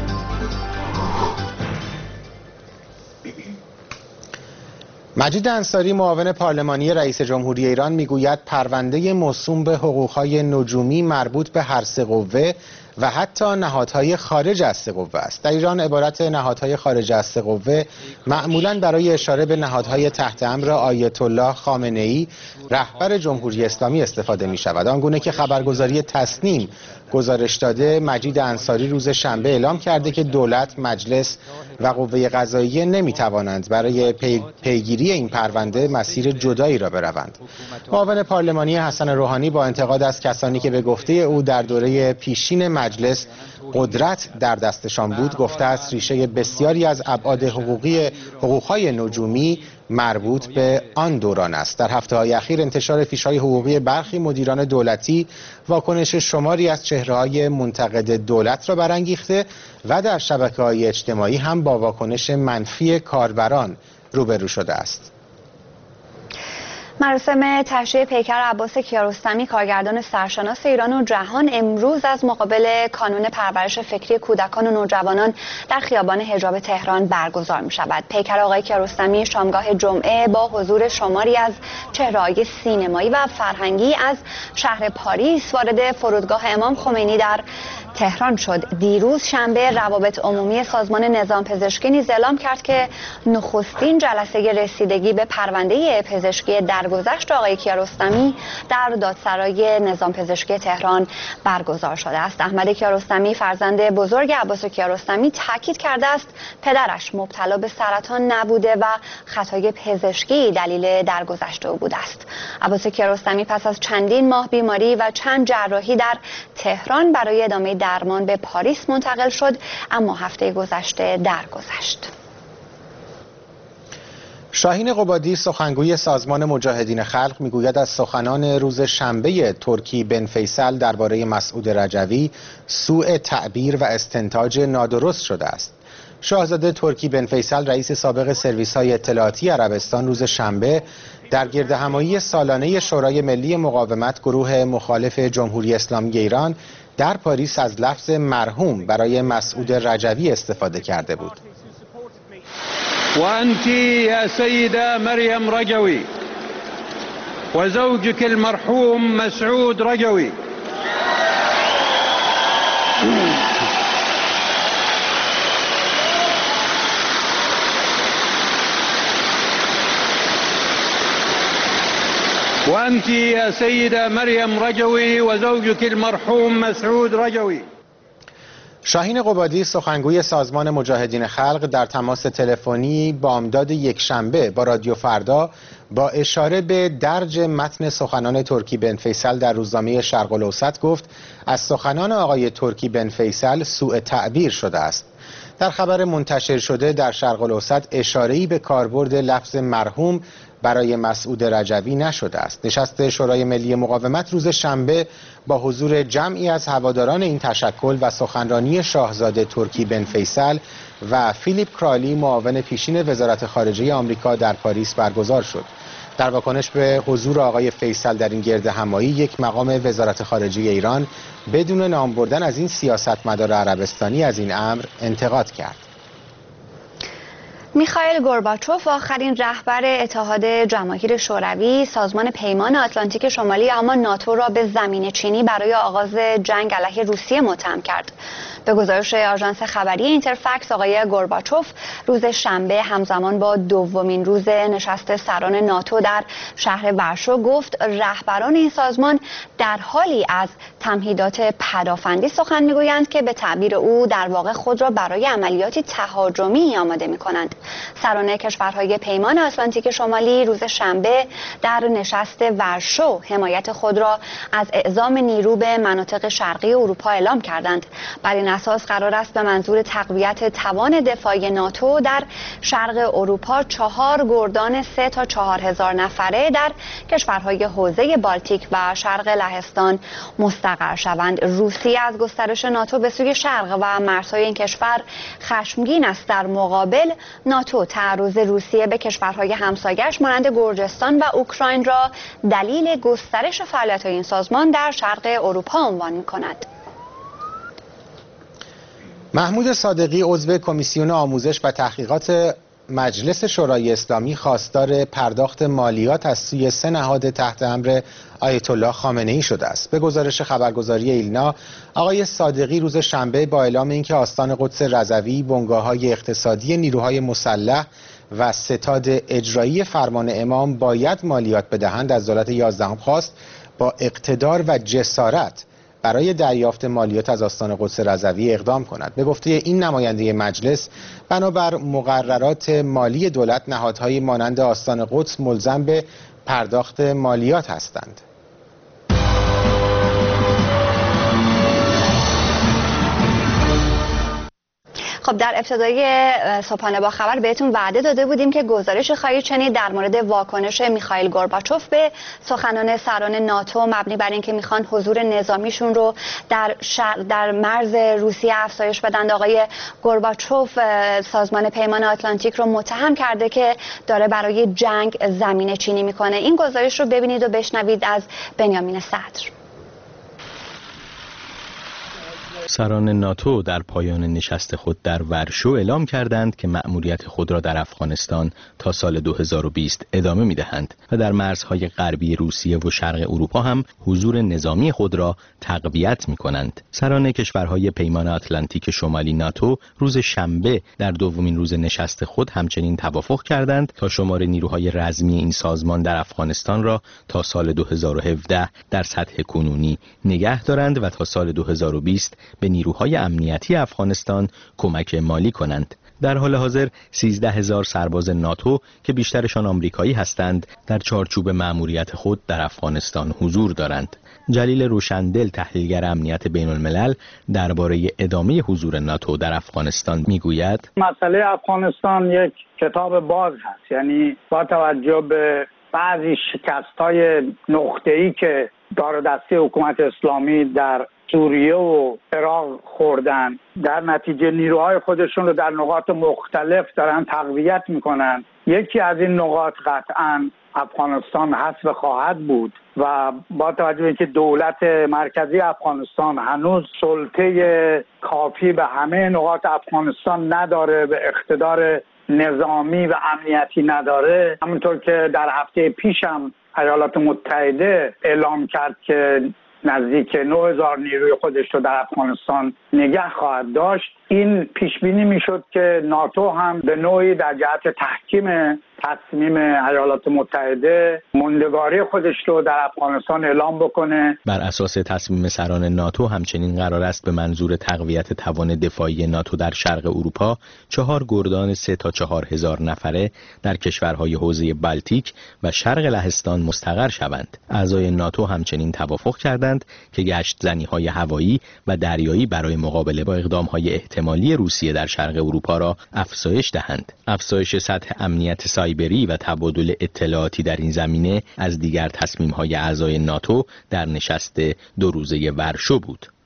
مجید انصاری معاون پارلمانی رئیس جمهوری ایران میگوید پرونده موسوم به حقوقهای نجومی مربوط به هر سه قوه و حتی نهادهای خارج از سه قوه است. در ایران عبارت نهادهای خارج از سه قوه معمولاً برای اشاره به نهادهای تحت امر آیت الله خامنه‌ای رهبر جمهوری اسلامی استفاده می شود. آنگونه که خبرگزاری تصنیم گزارش داده، مجید انصاری روز شنبه اعلام کرده که دولت، مجلس و قوه قضاییه نمی توانند برای پیگیری این پرونده مسیر جدایی را بروند. معاون پارلمانی حسن روحانی با انتقاد از کسانی که به گفته او در دوره پیشین مجلس قدرت در دستشان بود، گفته است ریشه بسیاری از ابعاد حقوقهای نجومی مربوط به آن دوران است. در هفته‌های اخیر انتشار فیش‌های حقوقی برخی مدیران دولتی واکنش شماری از چهره‌های منتقد دولت را برانگیخته و در شبکه‌های اجتماعی هم با واکنش منفی کاربران روبرو شده است. مراسم تشییع پیکر عباس کیارستمی کارگردان سرشناس ایران و جهان امروز از مقابل کانون پرورش فکری کودکان و نوجوانان در خیابان حجاب تهران برگزار می شود. پیکر آقای کیارستمی شامگاه جمعه با حضور شماری از چهره‌های سینمایی و فرهنگی از شهر پاریس وارد فرودگاه امام خمینی در تهران شد. دیروز شنبه روابط عمومی سازمان نظام پزشکی نیز اعلام کرد که نخستین جلسه رسیدگی به پرونده پزشکی درگذشت آقای کیارستمی در دادسرای نظام پزشکی تهران برگزار شده است. احمد کیارستمی فرزند بزرگ عباس کیارستمی تاکید کرده است پدرش مبتلا به سرطان نبوده و خطای پزشکی دلیل درگذشت او بوده است. عباس کیارستمی پس از چندین ماه بیماری و چند جراحی در تهران برای ادامه درمان به پاریس منتقل شد، اما هفته گذشته درگذشت. شاهین قبادی سخنگوی سازمان مجاهدین خلق میگوید از سخنان روز شنبه ترکی بن فیصل درباره مسعود رجوی سوء تعبیر و استنتاج نادرست شده است. شاهزاده ترکی بن فیصل رئیس سابق سرویس‌های اطلاعاتی عربستان روز شنبه در گردهمایی سالانه شورای ملی مقاومت گروه مخالف جمهوری اسلامی ایران در پاریس از لفظ مرحوم برای مسعود رجوی استفاده کرده بود. و انتی یا سیده مریم رجوی و زوجک المرحوم مسعود رجوی. وأنت يا سيدة مريم رجوي وزوجك المرحوم مسعود رجوي. شاهین قبادی سخنگوی سازمان مجاهدین خلق در تماس تلفنی بامداد یکشنبه با رادیو فردا با اشاره به درج متن سخنان ترکی بن فیصل در روزنامه شرق الاوسط گفت از سخنان آقای ترکی بن فیصل سوء تعبیر شده است. در خبر منتشر شده در شرق الاوسط اشاره‌ای به کاربرد لفظ مرحوم برای مسعود رجوی نشده است. نشست شورای ملی مقاومت روز شنبه با حضور جمعی از هواداران این تشکل و سخنرانی شاهزاده ترکی بن فیصل و فیلیپ کرالی معاون پیشین وزارت خارجه آمریکا در پاریس برگزار شد. در واکنش به حضور آقای فیصل در این گردهمایی، یک مقام وزارت خارجه ایران بدون نام بردن از این سیاستمدار عربستانی از این امر انتقاد کرد. میخائیل گورباچوف، آخرین رهبر اتحاد جماهیر شوروی، سازمان پیمان آتلانتیک شمالی اما ناتو را به زمین چینی برای آغاز جنگ علیه روسیه متهم کرد. به گزارش آژانس خبری اینترفکس، آقای گورباچوف روز شنبه همزمان با دومین روز نشست سران ناتو در شهر ورشو گفت رهبران این سازمان در حالی از تمهیدات پدافندی سخن میگویند که به تعبیر او در واقع خود را برای عملیاتی تهاجمی آماده میکنند. سران کشورهای پیمان آتلانتیک شمالی روز شنبه در نشست ورشو حمایت خود را از اعزام نیرو به مناطق شرقی اروپا اعلام کردند. بر این اساس قرار است به منظور تقویت توان دفاعی ناتو در شرق اروپا 4 گردان 3 تا 4000 نفره در کشورهای حوزه بالتیک و شرق لهستان مستقر شوند. روسیه از گسترش ناتو به سوی شرق و مرزهای این کشور خشمگین است. در مقابل ناتو تعرض روسیه به کشورهای همسایه‌اش مانند گرجستان و اوکراین را دلیل گسترش فعالیت‌های این سازمان در شرق اروپا عنوان می‌کند. محمود صادقی، عضو کمیسیون آموزش و تحقیقات مجلس شورای اسلامی، خواستار پرداخت مالیات از سوی 3 نهاد تحت امر آیت الله خامنه‌ای شده است. به گزارش خبرگزاری ایلنا، آقای صادقی روز شنبه با اعلام اینکه آستان قدس رضوی، بنگاه‌های اقتصادی نیروهای مسلح و ستاد اجرایی فرمان امام باید مالیات بدهند، از دولت 11 خواست با اقتدار و جسارت برای دریافت مالیات از آستان قدس رضوی اقدام کند. به گفته این نماینده مجلس، بنابر مقررات مالی دولت نهادهای مانند آستان قدس ملزم به پرداخت مالیات هستند. خب در ابتدای صبحانه با خبر بهتون وعده داده بودیم که گزارش خواهید شنید در مورد واکنش میخائیل گورباچوف به سخنان سران ناتو مبنی بر اینکه میخوان حضور نظامیشون رو در مرز روسیه افزایش بدن. آقای گورباچوف سازمان پیمان آتلانتیک رو متهم کرده که داره برای جنگ زمین چینی میکنه. این گزارش رو ببینید و بشنوید از بنیامین صدر. سران ناتو در پایان نشست خود در ورشو اعلام کردند که مأموریت خود را در افغانستان تا سال 2020 ادامه می‌دهند و در مرزهای غربی روسیه و شرق اروپا هم حضور نظامی خود را تقویت می‌کنند. سران کشورهای پیمان آتلانتیک شمالی ناتو روز شنبه در دومین روز نشست خود همچنین توافق کردند تا شمار نیروهای رزمی این سازمان در افغانستان را تا سال 2017 در سطح کنونی نگه دارند و تا سال 2020 به نیروهای امنیتی افغانستان کمک مالی کنند. در حال حاضر 13,000 سرباز ناتو که بیشترشان آمریکایی هستند در چارچوب مأموریت خود در افغانستان حضور دارند. جلیل روشندل، تحلیلگر امنیت بین الملل، درباره ادامه حضور ناتو در افغانستان میگوید مسئله افغانستان یک کتاب باز هست، یعنی با توجه به بعضی شکست‌های نقطه‌ای که دار دسته حکومت اسلامی در سوریه و عراق خوردن، در نتیجه نیروهای خودشون رو در نقاط مختلف دارن تقویت میکنن. یکی از این نقاط قطعاً افغانستان هست و خواهد بود و با توجه به اینکه دولت مرکزی افغانستان هنوز سلطه کافی به همه نقاط افغانستان نداره، به اقتدار نظامی و امنیتی نداره، همونطور که در هفته پیشم ایالات متحده اعلام کرد که نزدیک 9,000 نیروی خودش رو در افغانستان نگه خواهد داشت. این پیش بینی میشد که ناتو هم به نوعی در جهت تحکیم تصمیم ایالات متحده موندگاری خودش رو در افغانستان اعلام بکنه. بر اساس تصمیم سران ناتو همچنین قرار است به منظور تقویت توان دفاعی ناتو در شرق اروپا 4 گردان 3 تا 4,000 نفره در کشورهای حوزه بالتیک و شرق لهستان مستقر شوند. اعضای ناتو همچنین توافق کردند که گشت زنی‌های هوایی و دریایی برای مقابله با اقدام‌های احتمالی روسیه در شرق اروپا را افزایش دهند. افزایش سطح امنیت سایبری و تبادل اطلاعاتی در این زمینه از دیگر تصمیم‌های اعضای ناتو در نشست 2 روزه ورشو بود.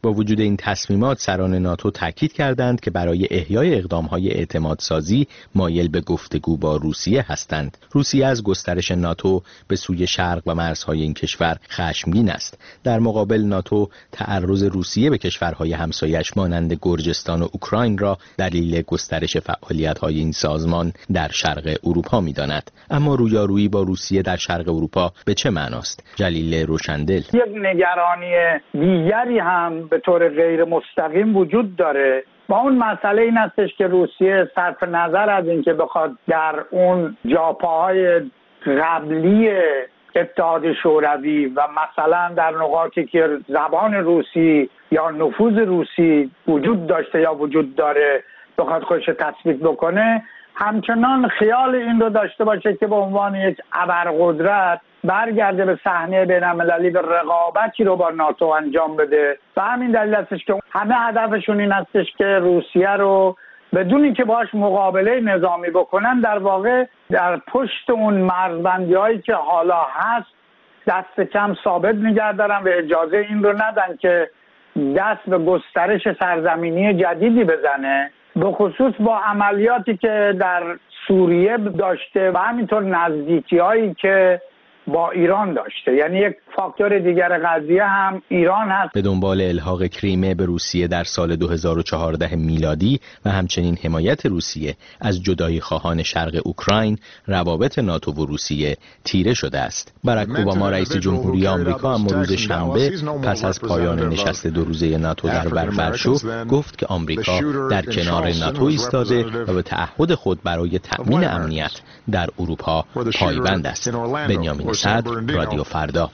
با وجود این تصمیمات سران ناتو تاکید کردند که برای احیای اقدام‌های اعتمادسازی مایل به گفتگو با روسیه هستند. روسیه از گسترش ناتو به سوی شرق و مرزهای این کشور خشمگین است. در مقابل ناتو تعرض روسیه به کشورهای همسایه‌اش مانند گرجستان و اوکراین را دلیل گسترش فعالیت‌های این سازمان در شرق اروپا می‌داند. اما رویارویی با روسیه در شرق اروپا به چه معناست؟ جلیل روشندل: یک نگرانی دیگری هم به طور غیر مستقیم وجود داره. با اون مسئله این هستش که روسیه صرف نظر از اینکه بخواد در اون جاپاهای قبلی اتحاد شوروی و مثلا در نقاطی که زبان روسی یا نفوذ روسی وجود داشته یا وجود داره بخواد خودش تثبیت بکنه، همچنان خیال این رو داشته باشه که به عنوان یک ابرقدرت برگرده به صحنه بین‌المللی و رقابتی رو با ناتو انجام بده. و همین دلیل هستش که همه هدفشون این هستش که روسیه رو بدون اینکه باهاش مقابله نظامی بکنن در واقع در پشت اون مرزبندی‌هایی که حالا هست دست کم ثابت نگه دارن و اجازه این رو ندن که دست به گسترش سرزمینی جدیدی بزنه، به خصوص با عملیاتی که در سوریه داشته و همینطور نزدیکی‌هایی که با ایران داشته. یعنی یک فاکتور دیگر قضیه هم ایران هست. به دنبال الحاق کریمه به روسیه در سال 2014 میلادی و همچنین حمایت روسیه از جدایی خواهان شرق اوکراین، روابط ناتو و روسیه تیره شده است. باراک اوباما رئیس جمهوری آمریکا اما روز شنبه پس از پایان نشست 2 روزه ناتو در ورشو گفت که آمریکا در کنار ناتو ایستاده و به تعهد خود برای تأمین امنیت در اروپا پایبند است. بنیامین صدر، رادیو فردا.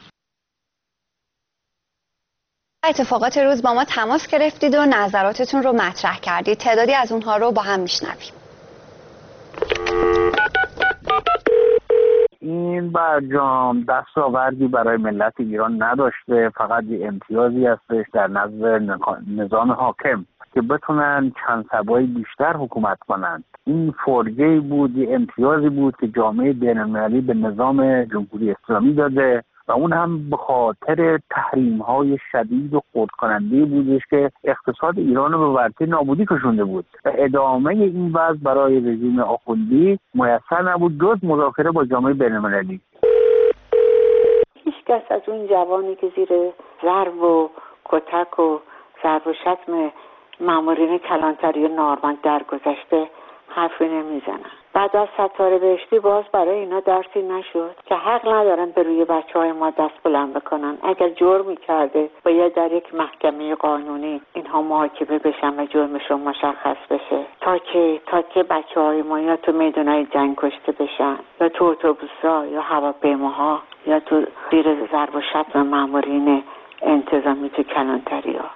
اتفاقات روز با ما تماس گرفتید و نظراتتون رو مطرح کردید. تعدادی از اونها رو با هم میشنویم. این برجام دستاوردی برای ملت ایران نداشته، فقط یه امتیازی هستش در نظر نظام حاکم که بتونن چند سبایی بیشتر حکومت کنند. این فرجه‌ای بود، یه امتیازی بود که جامعه بین‌المللی به نظام جمهوری اسلامی داده و اون هم به خاطر تحریم‌های شدید و خردکننده بودش که اقتصاد ایران رو به ورطه نابودی کشونده بود و ادامه این وضع برای رژیم آخوندی میسر نبود جز مذاکره با جامعه بین‌المللی. هیچ کس از اون جوانی که زیر ضرب و کتک و ضرب و شتم مامورین کلانتری و نارمند درگذشته حرفی نمیزنن. بعد از ستاره بهشتی باز برای اینا درسی نشد که حق ندارن به روی بچهای ما دست بلند بکنن. اگر جرمی کرده باید در یک محکمه قانونی اینها محاکمه بشن و جرمشون مشخص بشه تا که بچهای ما یا تو میدونای جنگ کشته بشن یا تو اتوبوس‌ها یا هواپیماها یا تو زیر ضرب و شتم مامورین انتظامی تو کلانتری‌ها.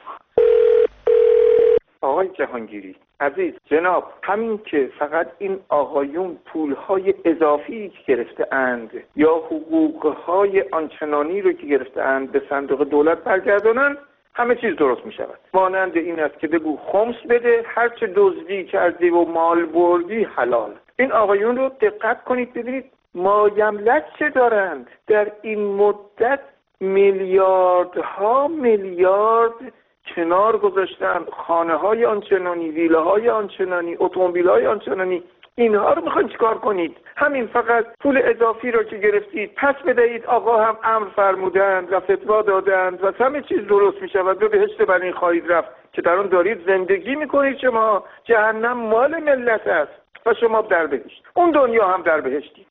آقای جهانگیری عزیز، جناب، همین که فقط این آقایون پولهای اضافی که گرفته اند یا حقوقهای آنچنانی رو که گرفته اند به صندوق دولت برگردانند همه چیز درست می شود. مانند این است که بگو خمس بده، هرچه دزدی کردی و مال بردی حلال. این آقایون رو دقت کنید ببینید مایملک چه دارند. در این مدت میلیاردها میلیارد کنار گذاشتن، خانه های آنچنانی، ویله های آنچنانی، اتومبیل های آنچنانی. اینها رو میخواین چیکار کنید؟ همین فقط پول اضافی رو که گرفتید پس بدهید. آقا هم امر فرمودند و فتوا دادند و همه چیز درست میشود. به بهشت بر این خواهید رفت که در اون دارید زندگی میکنید. شما جهنم مال ملت است و شما در بهشت، اون دنیا هم در بهشتی.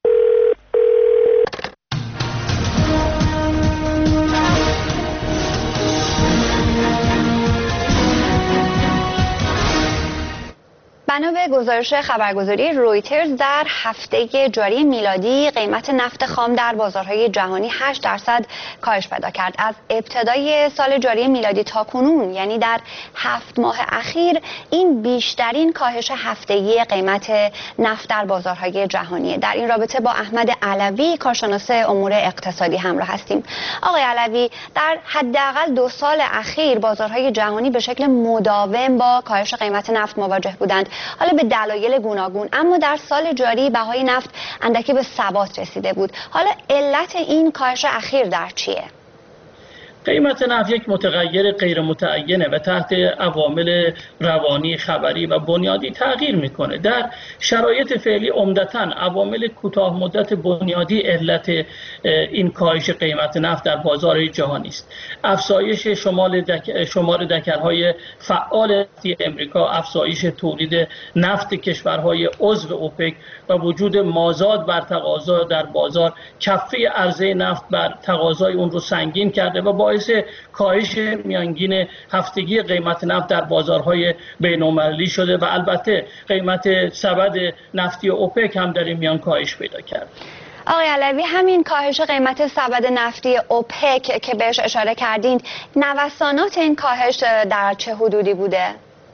بنا به گزارش خبرگزاری رویترز در هفته جاری میلادی قیمت نفت خام در بازارهای جهانی 8% کاهش پیدا کرد. از ابتدای سال جاری میلادی تا کنون، یعنی در 7 ماه اخیر، این بیشترین کاهش هفتگی قیمت نفت در بازارهای جهانی. در این رابطه با احمد علوی، کارشناس امور اقتصادی، همراه هستیم. آقای علوی، در حداقل 2 سال اخیر بازارهای جهانی به شکل مداوم با کاهش قیمت نفت مواجه بودند، حالا به دلایل گوناگون، اما در سال جاری بهای نفت اندکی به ثبات رسیده بود. حالا علت این کاهش اخیر در چیه؟ قیمت نفت یک متغیر غیر متعینه و تحت عوامل روانی، خبری و بنیادی تغییر میکنه. در شرایط فعلی عمدتاً عوامل کوتاه مدت بنیادی علت این کاهش قیمت نفت در بازار جهانی است. افزایش شمار دکل‌های فعال امریکا، افزایش تولید نفت کشورهای عضو اوپک و وجود مازاد بر تقاضا در بازار کفه عرضه نفت بر تقاضای اون رو سنگین کرده و باعث کاهش میانگین هفتگی قیمت نفت در بازارهای بین‌المللی شده و البته قیمت سبد نفتی اوپک هم در این میان کاهش پیدا کرد. آقای علوی، همین کاهش قیمت سبد نفتی اوپک که بهش اشاره کردین، نوسانات این کاهش در چه حدودی بوده؟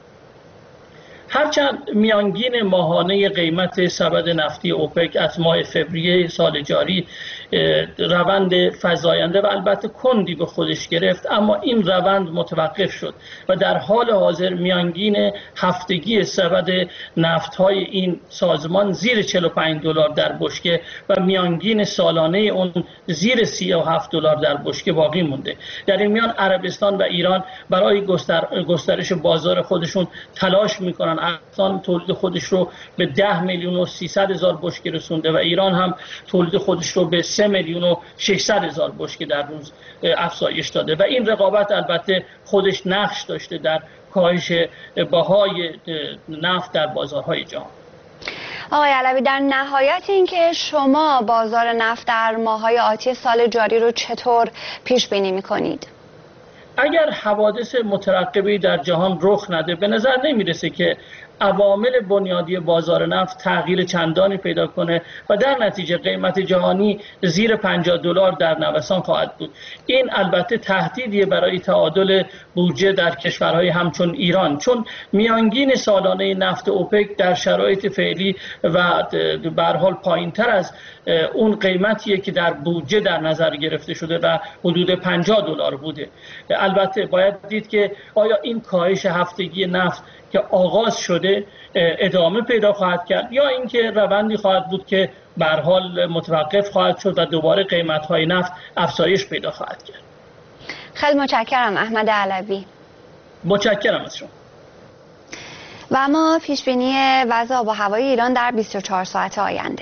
هرچند میانگین ماهانه قیمت سبد نفتی اوپک از ماه فوریه سال جاری روند فزاینده و البته کندی به خودش گرفت، اما این روند متوقف شد و در حال حاضر میانگین هفتگی سبد نفت‌های این سازمان زیر $45 در بشکه و میانگین سالانه اون زیر $37 در بشکه باقی مونده. در این میان عربستان و ایران برای گسترش بازار خودشون تلاش میکنن. عربستان تولید خودش رو به 10,300,000 بشکه رسونده و ایران هم تولید خودش رو به 3,600,000 بشکه در روز افزایش داده و این رقابت البته خودش نقش داشته در کاهش بهای نفت در بازارهای جهان. آقای علوی، در نهایت اینکه شما بازار نفت در ماه‌های آتی سال جاری رو چطور پیش بینی می‌کنید؟ اگر حوادث مترقبی در جهان رخ نده، به نظر نمیرسه که عوامل بنیادی بازار نفت تغییر چندانی پیدا کنه و در نتیجه قیمت جهانی زیر $50 در نوسان خواهد بود. این البته تهدیدیه برای تعادل بودجه در کشورهای همچون ایران، چون میانگین سالانه نفت اوپک در شرایط فعلی و به هر حال پایین‌تر از اون قیمتیه که در بودجه در نظر گرفته شده و حدود $50 بوده. البته باید دید که آیا این کاهش هفتگی نفت که آغاز شده ادامه پیدا خواهد کرد یا اینکه روندی خواهد بود که به هر حال متوقف خواهد شد و دوباره قیمت‌های نفت افزایش پیدا خواهد کرد. خیلی متشکرم احمد علوی. متشکرم از شما. و اما پیشبینی وضع آب و هوای ایران در 24 ساعت آینده.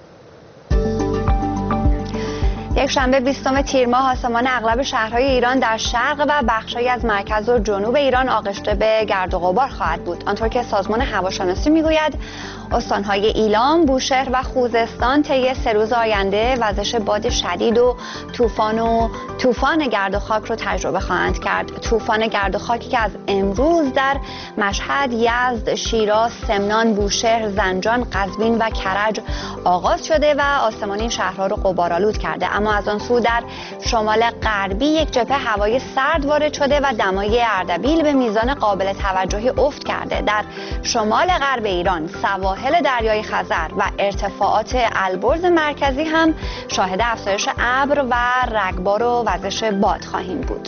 یک شنبه 20 تیر ماه آسمان اغلب شهرهای ایران در شرق و بخشی از مرکز و جنوب ایران آغشته به گرد و غبار خواهد بود. آنطور که سازمان هواشناسی میگوید استانهای ایلام، بوشهر و خوزستان طی 3 روز آینده وزش باد شدید و طوفان گرد و خاک رو تجربه خواهند کرد. طوفان گرد و خاکی که از امروز در مشهد، یزد، شیراز، سمنان، بوشهر، زنجان، قزوین و کرج آغاز شده و آسمان این شهرها رو غبارآلود کرده. اما از آن سو در شمال غربی یک جبهه هوای سرد وارد شده و دمای اردبیل به میزان قابل توجهی افت کرده. در شمال غرب ایران، سواحل دریای خزر و ارتفاعات البرز مرکزی هم شاهد افزایش ابر و رگبار و وزش باد خواهیم بود.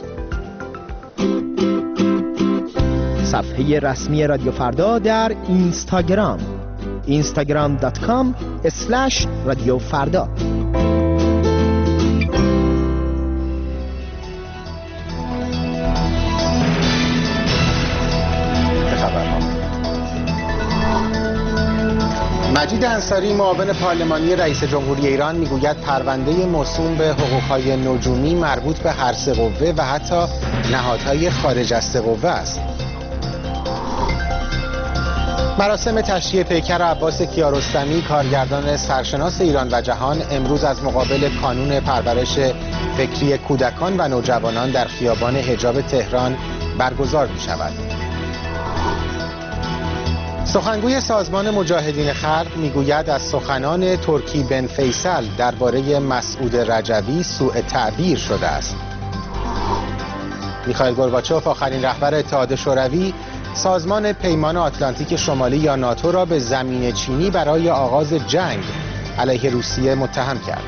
صفحه رسمی رادیو فردا در اینستاگرام instagram.com/رادیو فردا. مجید انصاری، معاون پارلمانی رئیس جمهوری ایران، میگوید پرونده موسوم به حقوق‌های نجومی مربوط به هر سه قوه و حتی نهادهای خارج از سه قوه است. مراسم تشییع پیکر عباس کیارستمی، کارگردان سرشناس ایران و جهان، امروز از مقابل کانون پرورش فکری کودکان و نوجوانان در خیابان حجاب تهران برگزار می شود. سخنگوی سازمان مجاهدین خلق میگوید از سخنان ترکی بن فیصل درباره مسعود رجوی سوء تعبیر شده است. میخائیل گورباچوف، آخرین رهبر اتحاد شوروی، سازمان پیمان آتلانتیک شمالی یا ناتو را به زمین چینی برای آغاز جنگ علیه روسیه متهم کرد.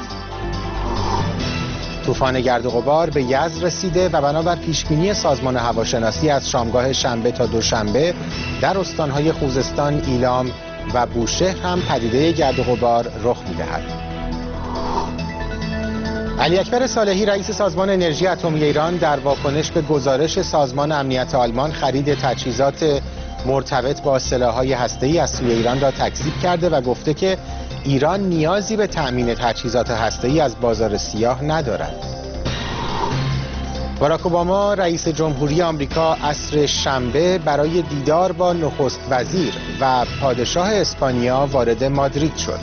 طوفان گرد و غبار به یزد رسیده و بنابر پیشبینی سازمان هواشناسی از شامگاه شنبه تا دوشنبه در استانهای خوزستان، ایلام و بوشهر هم پدیده گرد و غبار رخ می‌دهد. علی اکبر صالحی رئیس سازمان انرژی اتمی ایران در واکنش به گزارش سازمان امنیت آلمان خرید تجهیزات مرتبط با سلاح‌های هسته‌ای از سوی ایران را تکذیب کرده و گفته که ایران نیازی به تأمین تجهیزات هسته‌ای از بازار سیاه ندارد. باراک اوباما رئیس جمهوری آمریکا عصر شنبه برای دیدار با نخست وزیر و پادشاه اسپانیا وارد مادرید شد.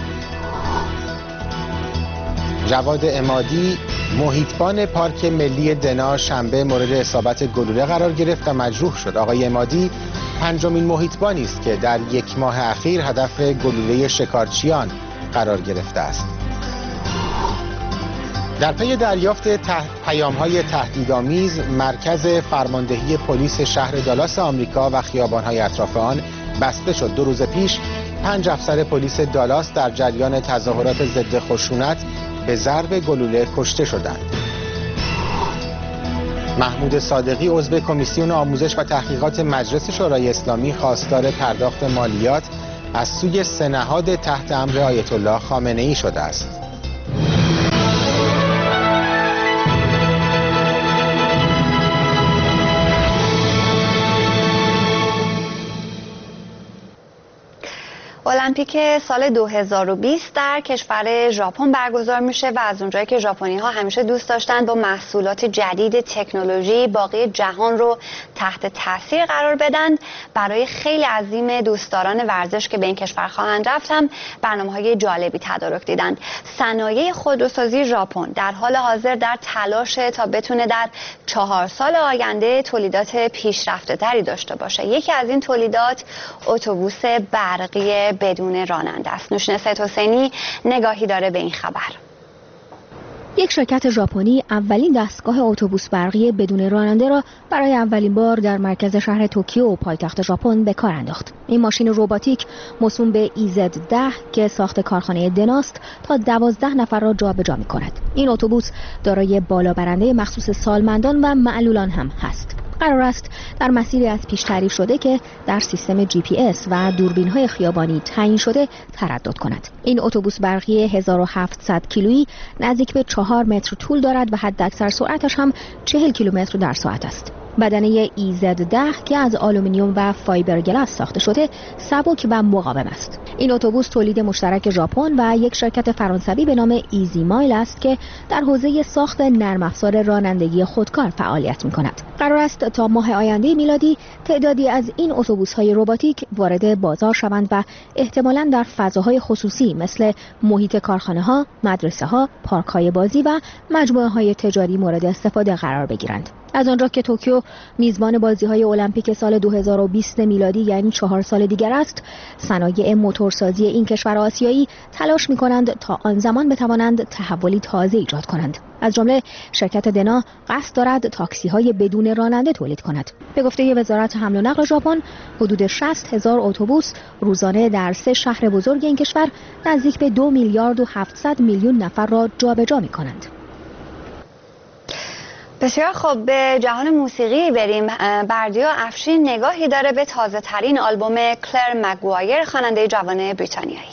جواد عمادی محیطبان پارک ملی دنا شنبه مورد اصابت گلوله قرار گرفت و مجروح شد. آقای عمادی پنجمین محیطبانی است که در یک ماه اخیر هدف گلوله شکارچیان قرار گرفته است. در پی دریافت پیام‌های تهدیدآمیز، مرکز فرماندهی پلیس شهر دالاس آمریکا و خیابان‌های اطراف آن بسته شد. 2 روز پیش 5 افسر پلیس دالاس در جریان تظاهرات ضد خشونت به ضرب گلوله کشته شدند. محمود صادقی عضو کمیسیون آموزش و تحقیقات مجلس شورای اسلامی خواستار پرداخت مالیات از سوی 3 نهاد تحت امر آیت الله خامنه‌ای شده است. المپیک سال 2020 در کشور ژاپن برگزار میشه و از اونجایی که ژاپنی‌ها همیشه دوست داشتن با محصولات جدید تکنولوژی باقی جهان رو تحت تاثیر قرار بدن، برای خیلی عظیم دوستداران ورزش که به این کشور خواهند رفت هم برنامه‌های جالبی تدارک دیدند. صنایع خودروسازی ژاپن در حال حاضر در تلاش تا بتونه در 4 سال آینده تولیدات پیشرفته‌تری داشته باشه. یکی از این تولیدات اتوبوس برقی بدون راننده است. نوشین سید حسینی نگاهی داره به این خبر. یک شرکت ژاپنی اولین دستگاه اتوبوس برقی بدون راننده را برای اولین بار در مرکز شهر توکیو پایتخت ژاپن به کار انداخت. این ماشین رباتیک موسوم به EZ10 که ساخت کارخانه دناست تا 12 نفر را جابجا می‌کند. این اتوبوس دارای بالا برنده مخصوص سالمندان و معلولان هم هست. قرار است در مسیری از پیش تعریف شده که در سیستم GPS و دوربین‌های خیابانی تعیین شده تردد کند. این اتوبوس برقی 1700 کیلویی نزدیک به 4 متر طول دارد و حداکثر سرعتش هم 40 کیلومتر در ساعت است. بدنه EZ10 که از آلومینیوم و فایبرگلاس ساخته شده سبک و مقاوم است. این اتوبوس تولید مشترک ژاپن و یک شرکت فرانسوی به نام ایزی مایل است که در حوزه ساخت نرم افزار رانندگی خودکار فعالیت می‌کند. قرار است تا ماه آینده میلادی تعدادی از این اتوبوس‌های رباتیک وارد بازار شوند و احتمالاً در فضاهای خصوصی مثل محیط کارخانه‌ها، مدرسه‌ها، پارک‌های بازی و مجموعه‌های تجاری مورد استفاده قرار بگیرند. از آنجا که توکیو میزبان بازی‌های المپیک سال 2020 میلادی یعنی 4 سال دیگر است، صنایع موتورسازی این کشور آسیایی تلاش می‌کنند تا آن زمان بتوانند تحولی تازه ایجاد کنند. از جمله شرکت دنا قصد دارد تاکسی‌های بدون راننده تولید کند. به گفته وزارت حمل و نقل ژاپن، حدود 60,000 اتوبوس روزانه در 3 شهر بزرگ این کشور نزدیک به 2 میلیارد و 700 میلیون نفر را جابجا می‌کنند. بسیار خوب، به جهان موسیقی بریم. بردیا افشین نگاهی داره به تازه ترین آلبوم کلر مگوایر، خواننده جوان بریتانیایی.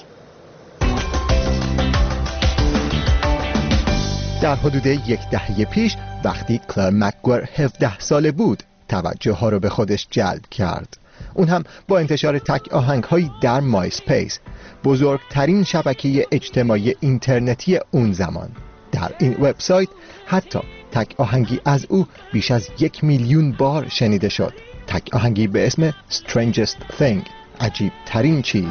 در حدود 1 دهه پیش وقتی کلر مگوایر 17 ساله بود توجه ها رو به خودش جلب کرد. اون هم با انتشار تک آهنگ هایی در مایسپیس، بزرگترین شبکه اجتماعی اینترنتی اون زمان. در این وبسایت حتی تک آهنگی از او بیش از 1 میلیون بار شنیده شد. تک آهنگی به اسم Strangest Thing، عجیب ترین چیز.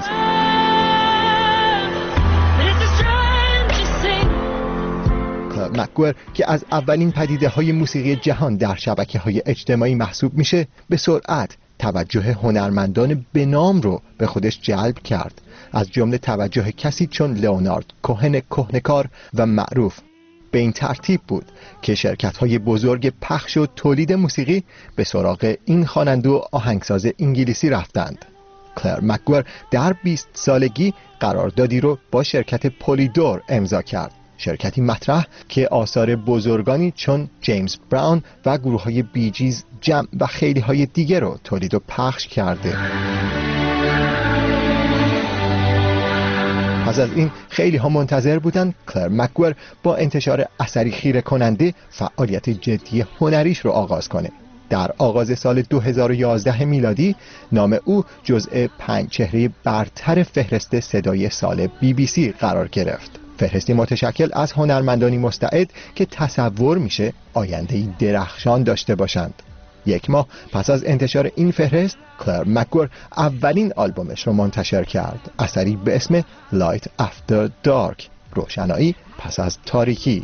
کلر مگوایر که از اولین پدیده های موسیقی جهان در شبکه های اجتماعی محسوب میشه، به سرعت توجه هنرمندان به نام رو به خودش جلب کرد، از جمله توجه کسی چون لئونارد کوهن کهنکار و معروف. به این ترتیب بود که شرکت‌های بزرگ پخش و تولید موسیقی به سراغ این خواننده و آهنگساز انگلیسی رفتند. کلر مگوایر در 20 سالگی قراردادی رو با شرکت پولیدور امضا کرد، شرکتی مطرح که آثار بزرگانی چون جیمز براون و گروه‌های بیجیز، جم و خیلی‌های دیگر رو تولید و پخش کرده. پس پس از این خیلی ها منتظر بودند کلر مکگور با انتشار اثری خیره کننده فعالیت جدی هنریش رو آغاز کنه. در آغاز سال 2011 میلادی نام او جزء 5 چهره برتر فهرست صدای سال BBC قرار گرفت. فهرستی متشکل از هنرمندانی مستعد که تصور میشه آینده‌ای درخشان داشته باشند. 1 ماه پس از انتشار این فهرست، کلر مکگور اولین آلبومش رو منتشر کرد، اثری به اسم Light After Dark، روشنایی پس از تاریکی.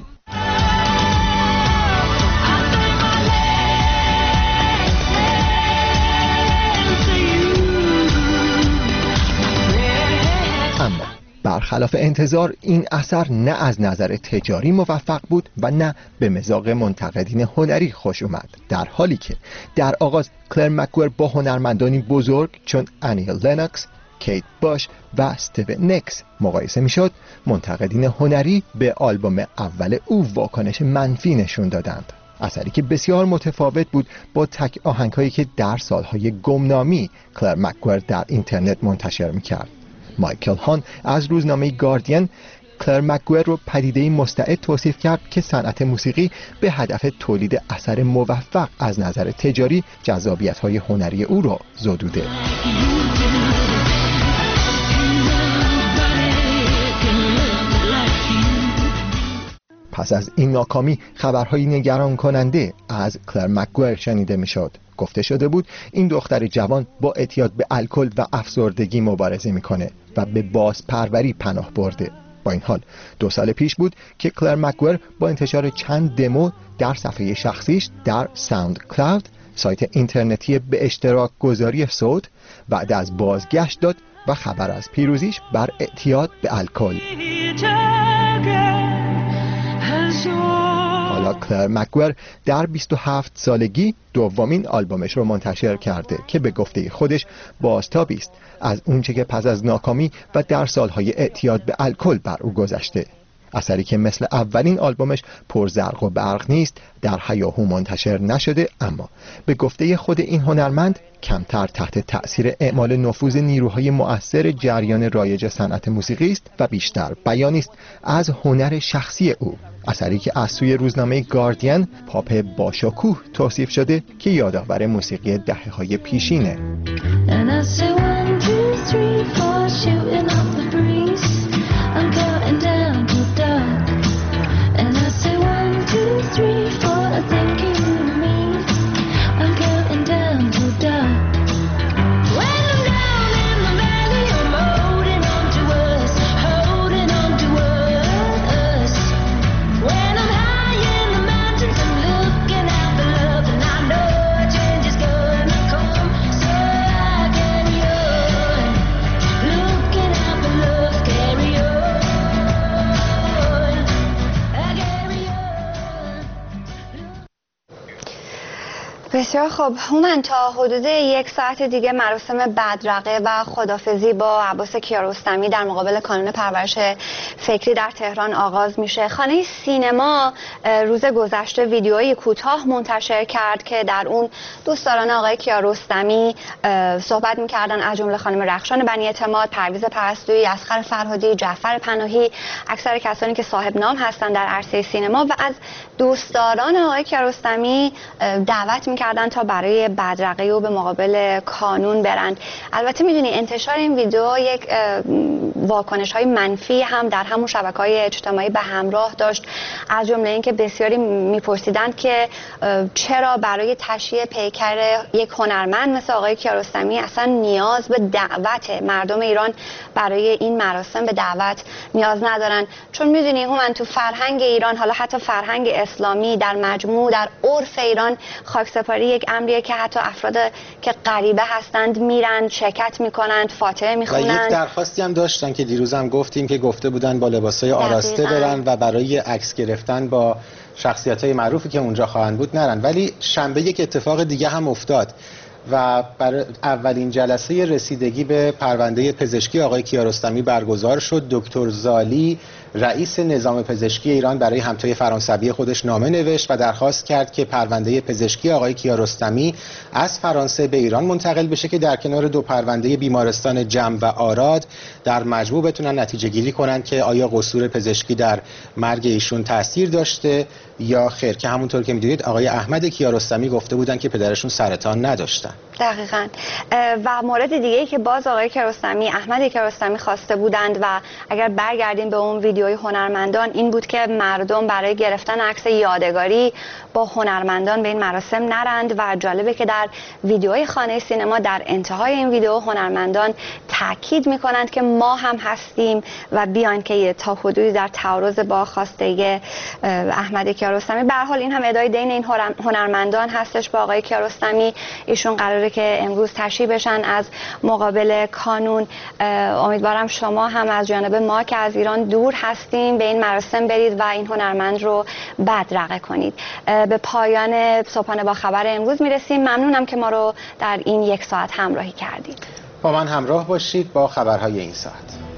اما برخلاف انتظار این اثر نه از نظر تجاری موفق بود و نه به مذاق منتقدین هنری خوش اومد، در حالی که در آغاز کلر مکگور با هنرمندانی بزرگ چون انی لنوکس، کیت باش و استیو نیکس مقایسه میشد. منتقدین هنری به آلبوم اول او واکنش منفی نشون دادند، اثری که بسیار متفاوت بود با تک آهنگ‌هایی که در سالهای گمنامی کلر مکگور در اینترنت منتشر میکرد. مایکل هان از روزنامه گاردین کلر مکگور رو پدیده‌ای مستعد توصیف کرد که صنعت موسیقی به هدف تولید اثر موفق از نظر تجاری جذابیت‌های هنری او را زدوده. پس از این ناکامی خبرهای نگران کننده از کلر مکگور شنیده میشد. گفته شده بود این دختر جوان با اعتیاد به الکل و افسردگی مبارزه میکنه و به بازپروری پناه برده. با این حال 2 سال پیش بود که کلر مکگور با انتشار چند دمو در صفحه شخصیش در ساوند کلاود، سایت اینترنتی به اشتراک گذاری صوت، بعد از بازگشت داد و خبر از پیروزیش بر اعتیاد به الکل. حالا کلر مکگور در 27 سالگی دومین آلبومش رو منتشر کرده که به گفته خودش بازتابی است از اونچه که پس از ناکامی و در سالهای اعتیاد به الکل بر او گذشته. اثری که مثل اولین آلبومش پرزرق و برق نیست، در هیاهو منتشر نشده، اما به گفته خود این هنرمند کمتر تحت تأثیر اعمال نفوذ نیروهای مؤثر جریان رایج صنعت موسیقی است و بیشتر بیانی است از هنر شخصی او. اثری که از سوی روزنامه گاردین پاپ باشکوه توصیف شده که یادآور موسیقی دهه‌های پیشینه. بسیار خب هومن، تا حدود 1 ساعت دیگه مراسم بدرقه و خدافزی با عباس کیارستمی در مقابل کانون پرورش فکری در تهران آغاز میشه. خانه سینما روز گذشته ویدیویی کوتاه منتشر کرد که در اون دوستداران آقای کیارستمی صحبت میکردن، از جمله خانم رخشان بنی اعتماد، پرویز پرستویی، اصغر فرهادی، جعفر پناهی، اکثر کسانی که صاحب نام هستند در عرصه سینما و از دوستداران آقای کیارستمی دعوت میکردن تا برای بدرقه او به مقابل کانون برند. البته میدونی انتشار این ویدیو یک واکنش های منفی هم در همون شبکه‌های اجتماعی به همراه داشت، از جمله اینکه بسیاری میپرسیدند که چرا برای تشییع پیکر یک هنرمند مثل آقای کیارستمی اصلا نیاز به دعوت مردم ایران برای این مراسم به دعوت نیاز ندارن. چون میدونی هومن تو فرهنگ ایران، حالا حتی فرهنگ اسلامی در مجموع در عرف ایران، خاکسپاری یک امریه که حتی افراد که غریبه هستند میرن شرکت میکنند، فاتحه میخونند. و یک درخواستی هم داشتن که دیروز هم گفتیم که گفته بودن با لباسای آراسته برن و برای عکس گرفتن با شخصیت‌های معروفی که اونجا خواهند بود نرن. ولی شنبه یک اتفاق دیگه هم افتاد و برای اولین جلسه رسیدگی به پرونده پزشکی آقای کیارستمی برگزار شد. دکتر زالی رئیس نظام پزشکی ایران برای همتای فرانسوی خودش نامه نوشت و درخواست کرد که پرونده پزشکی آقای کیارستمی از فرانسه به ایران منتقل بشه که در کنار 2 پرونده بیمارستان جم و آراد در مجموع بتونن نتیجه گیری کنن که آیا قصور پزشکی در مرگ ایشون تاثیر داشته یا خیر، که همونطور که میدونید آقای احمد کیارستمی گفته بودن که پدرشون سرطان نداشتن. دقیقاً. و مورد دیگه‌ای که باز آقای کیارستمی، احمد کیارستمی خواسته بودند و اگر برگردیم به اون ویدیوی هنرمندان، این بود که مردم برای گرفتن عکس یادگاری با هنرمندان به این مراسم نرند و جالبه که در ویدیوی خانه سینما در انتهای این ویدیو هنرمندان تاکید میکنند که ما هم هستیم و بیان که تا حدودی در تعارض با خواسته احمد کیارستمی. به هر حال این هم ادای دین این هنرمندان هستش با آقای کیارستمی. ایشون قراره که امروز تشریح بشن از مقابل کانون. امیدوارم شما هم از جانب ما که از ایران دور هستیم به این مراسم برید و این هنرمند رو بدرقه کنید. به پایان صبحانه با خبر امروز میرسیم. ممنونم که ما رو در این 1 ساعت همراهی کردید. با من همراه باشید با خبرهای این ساعت.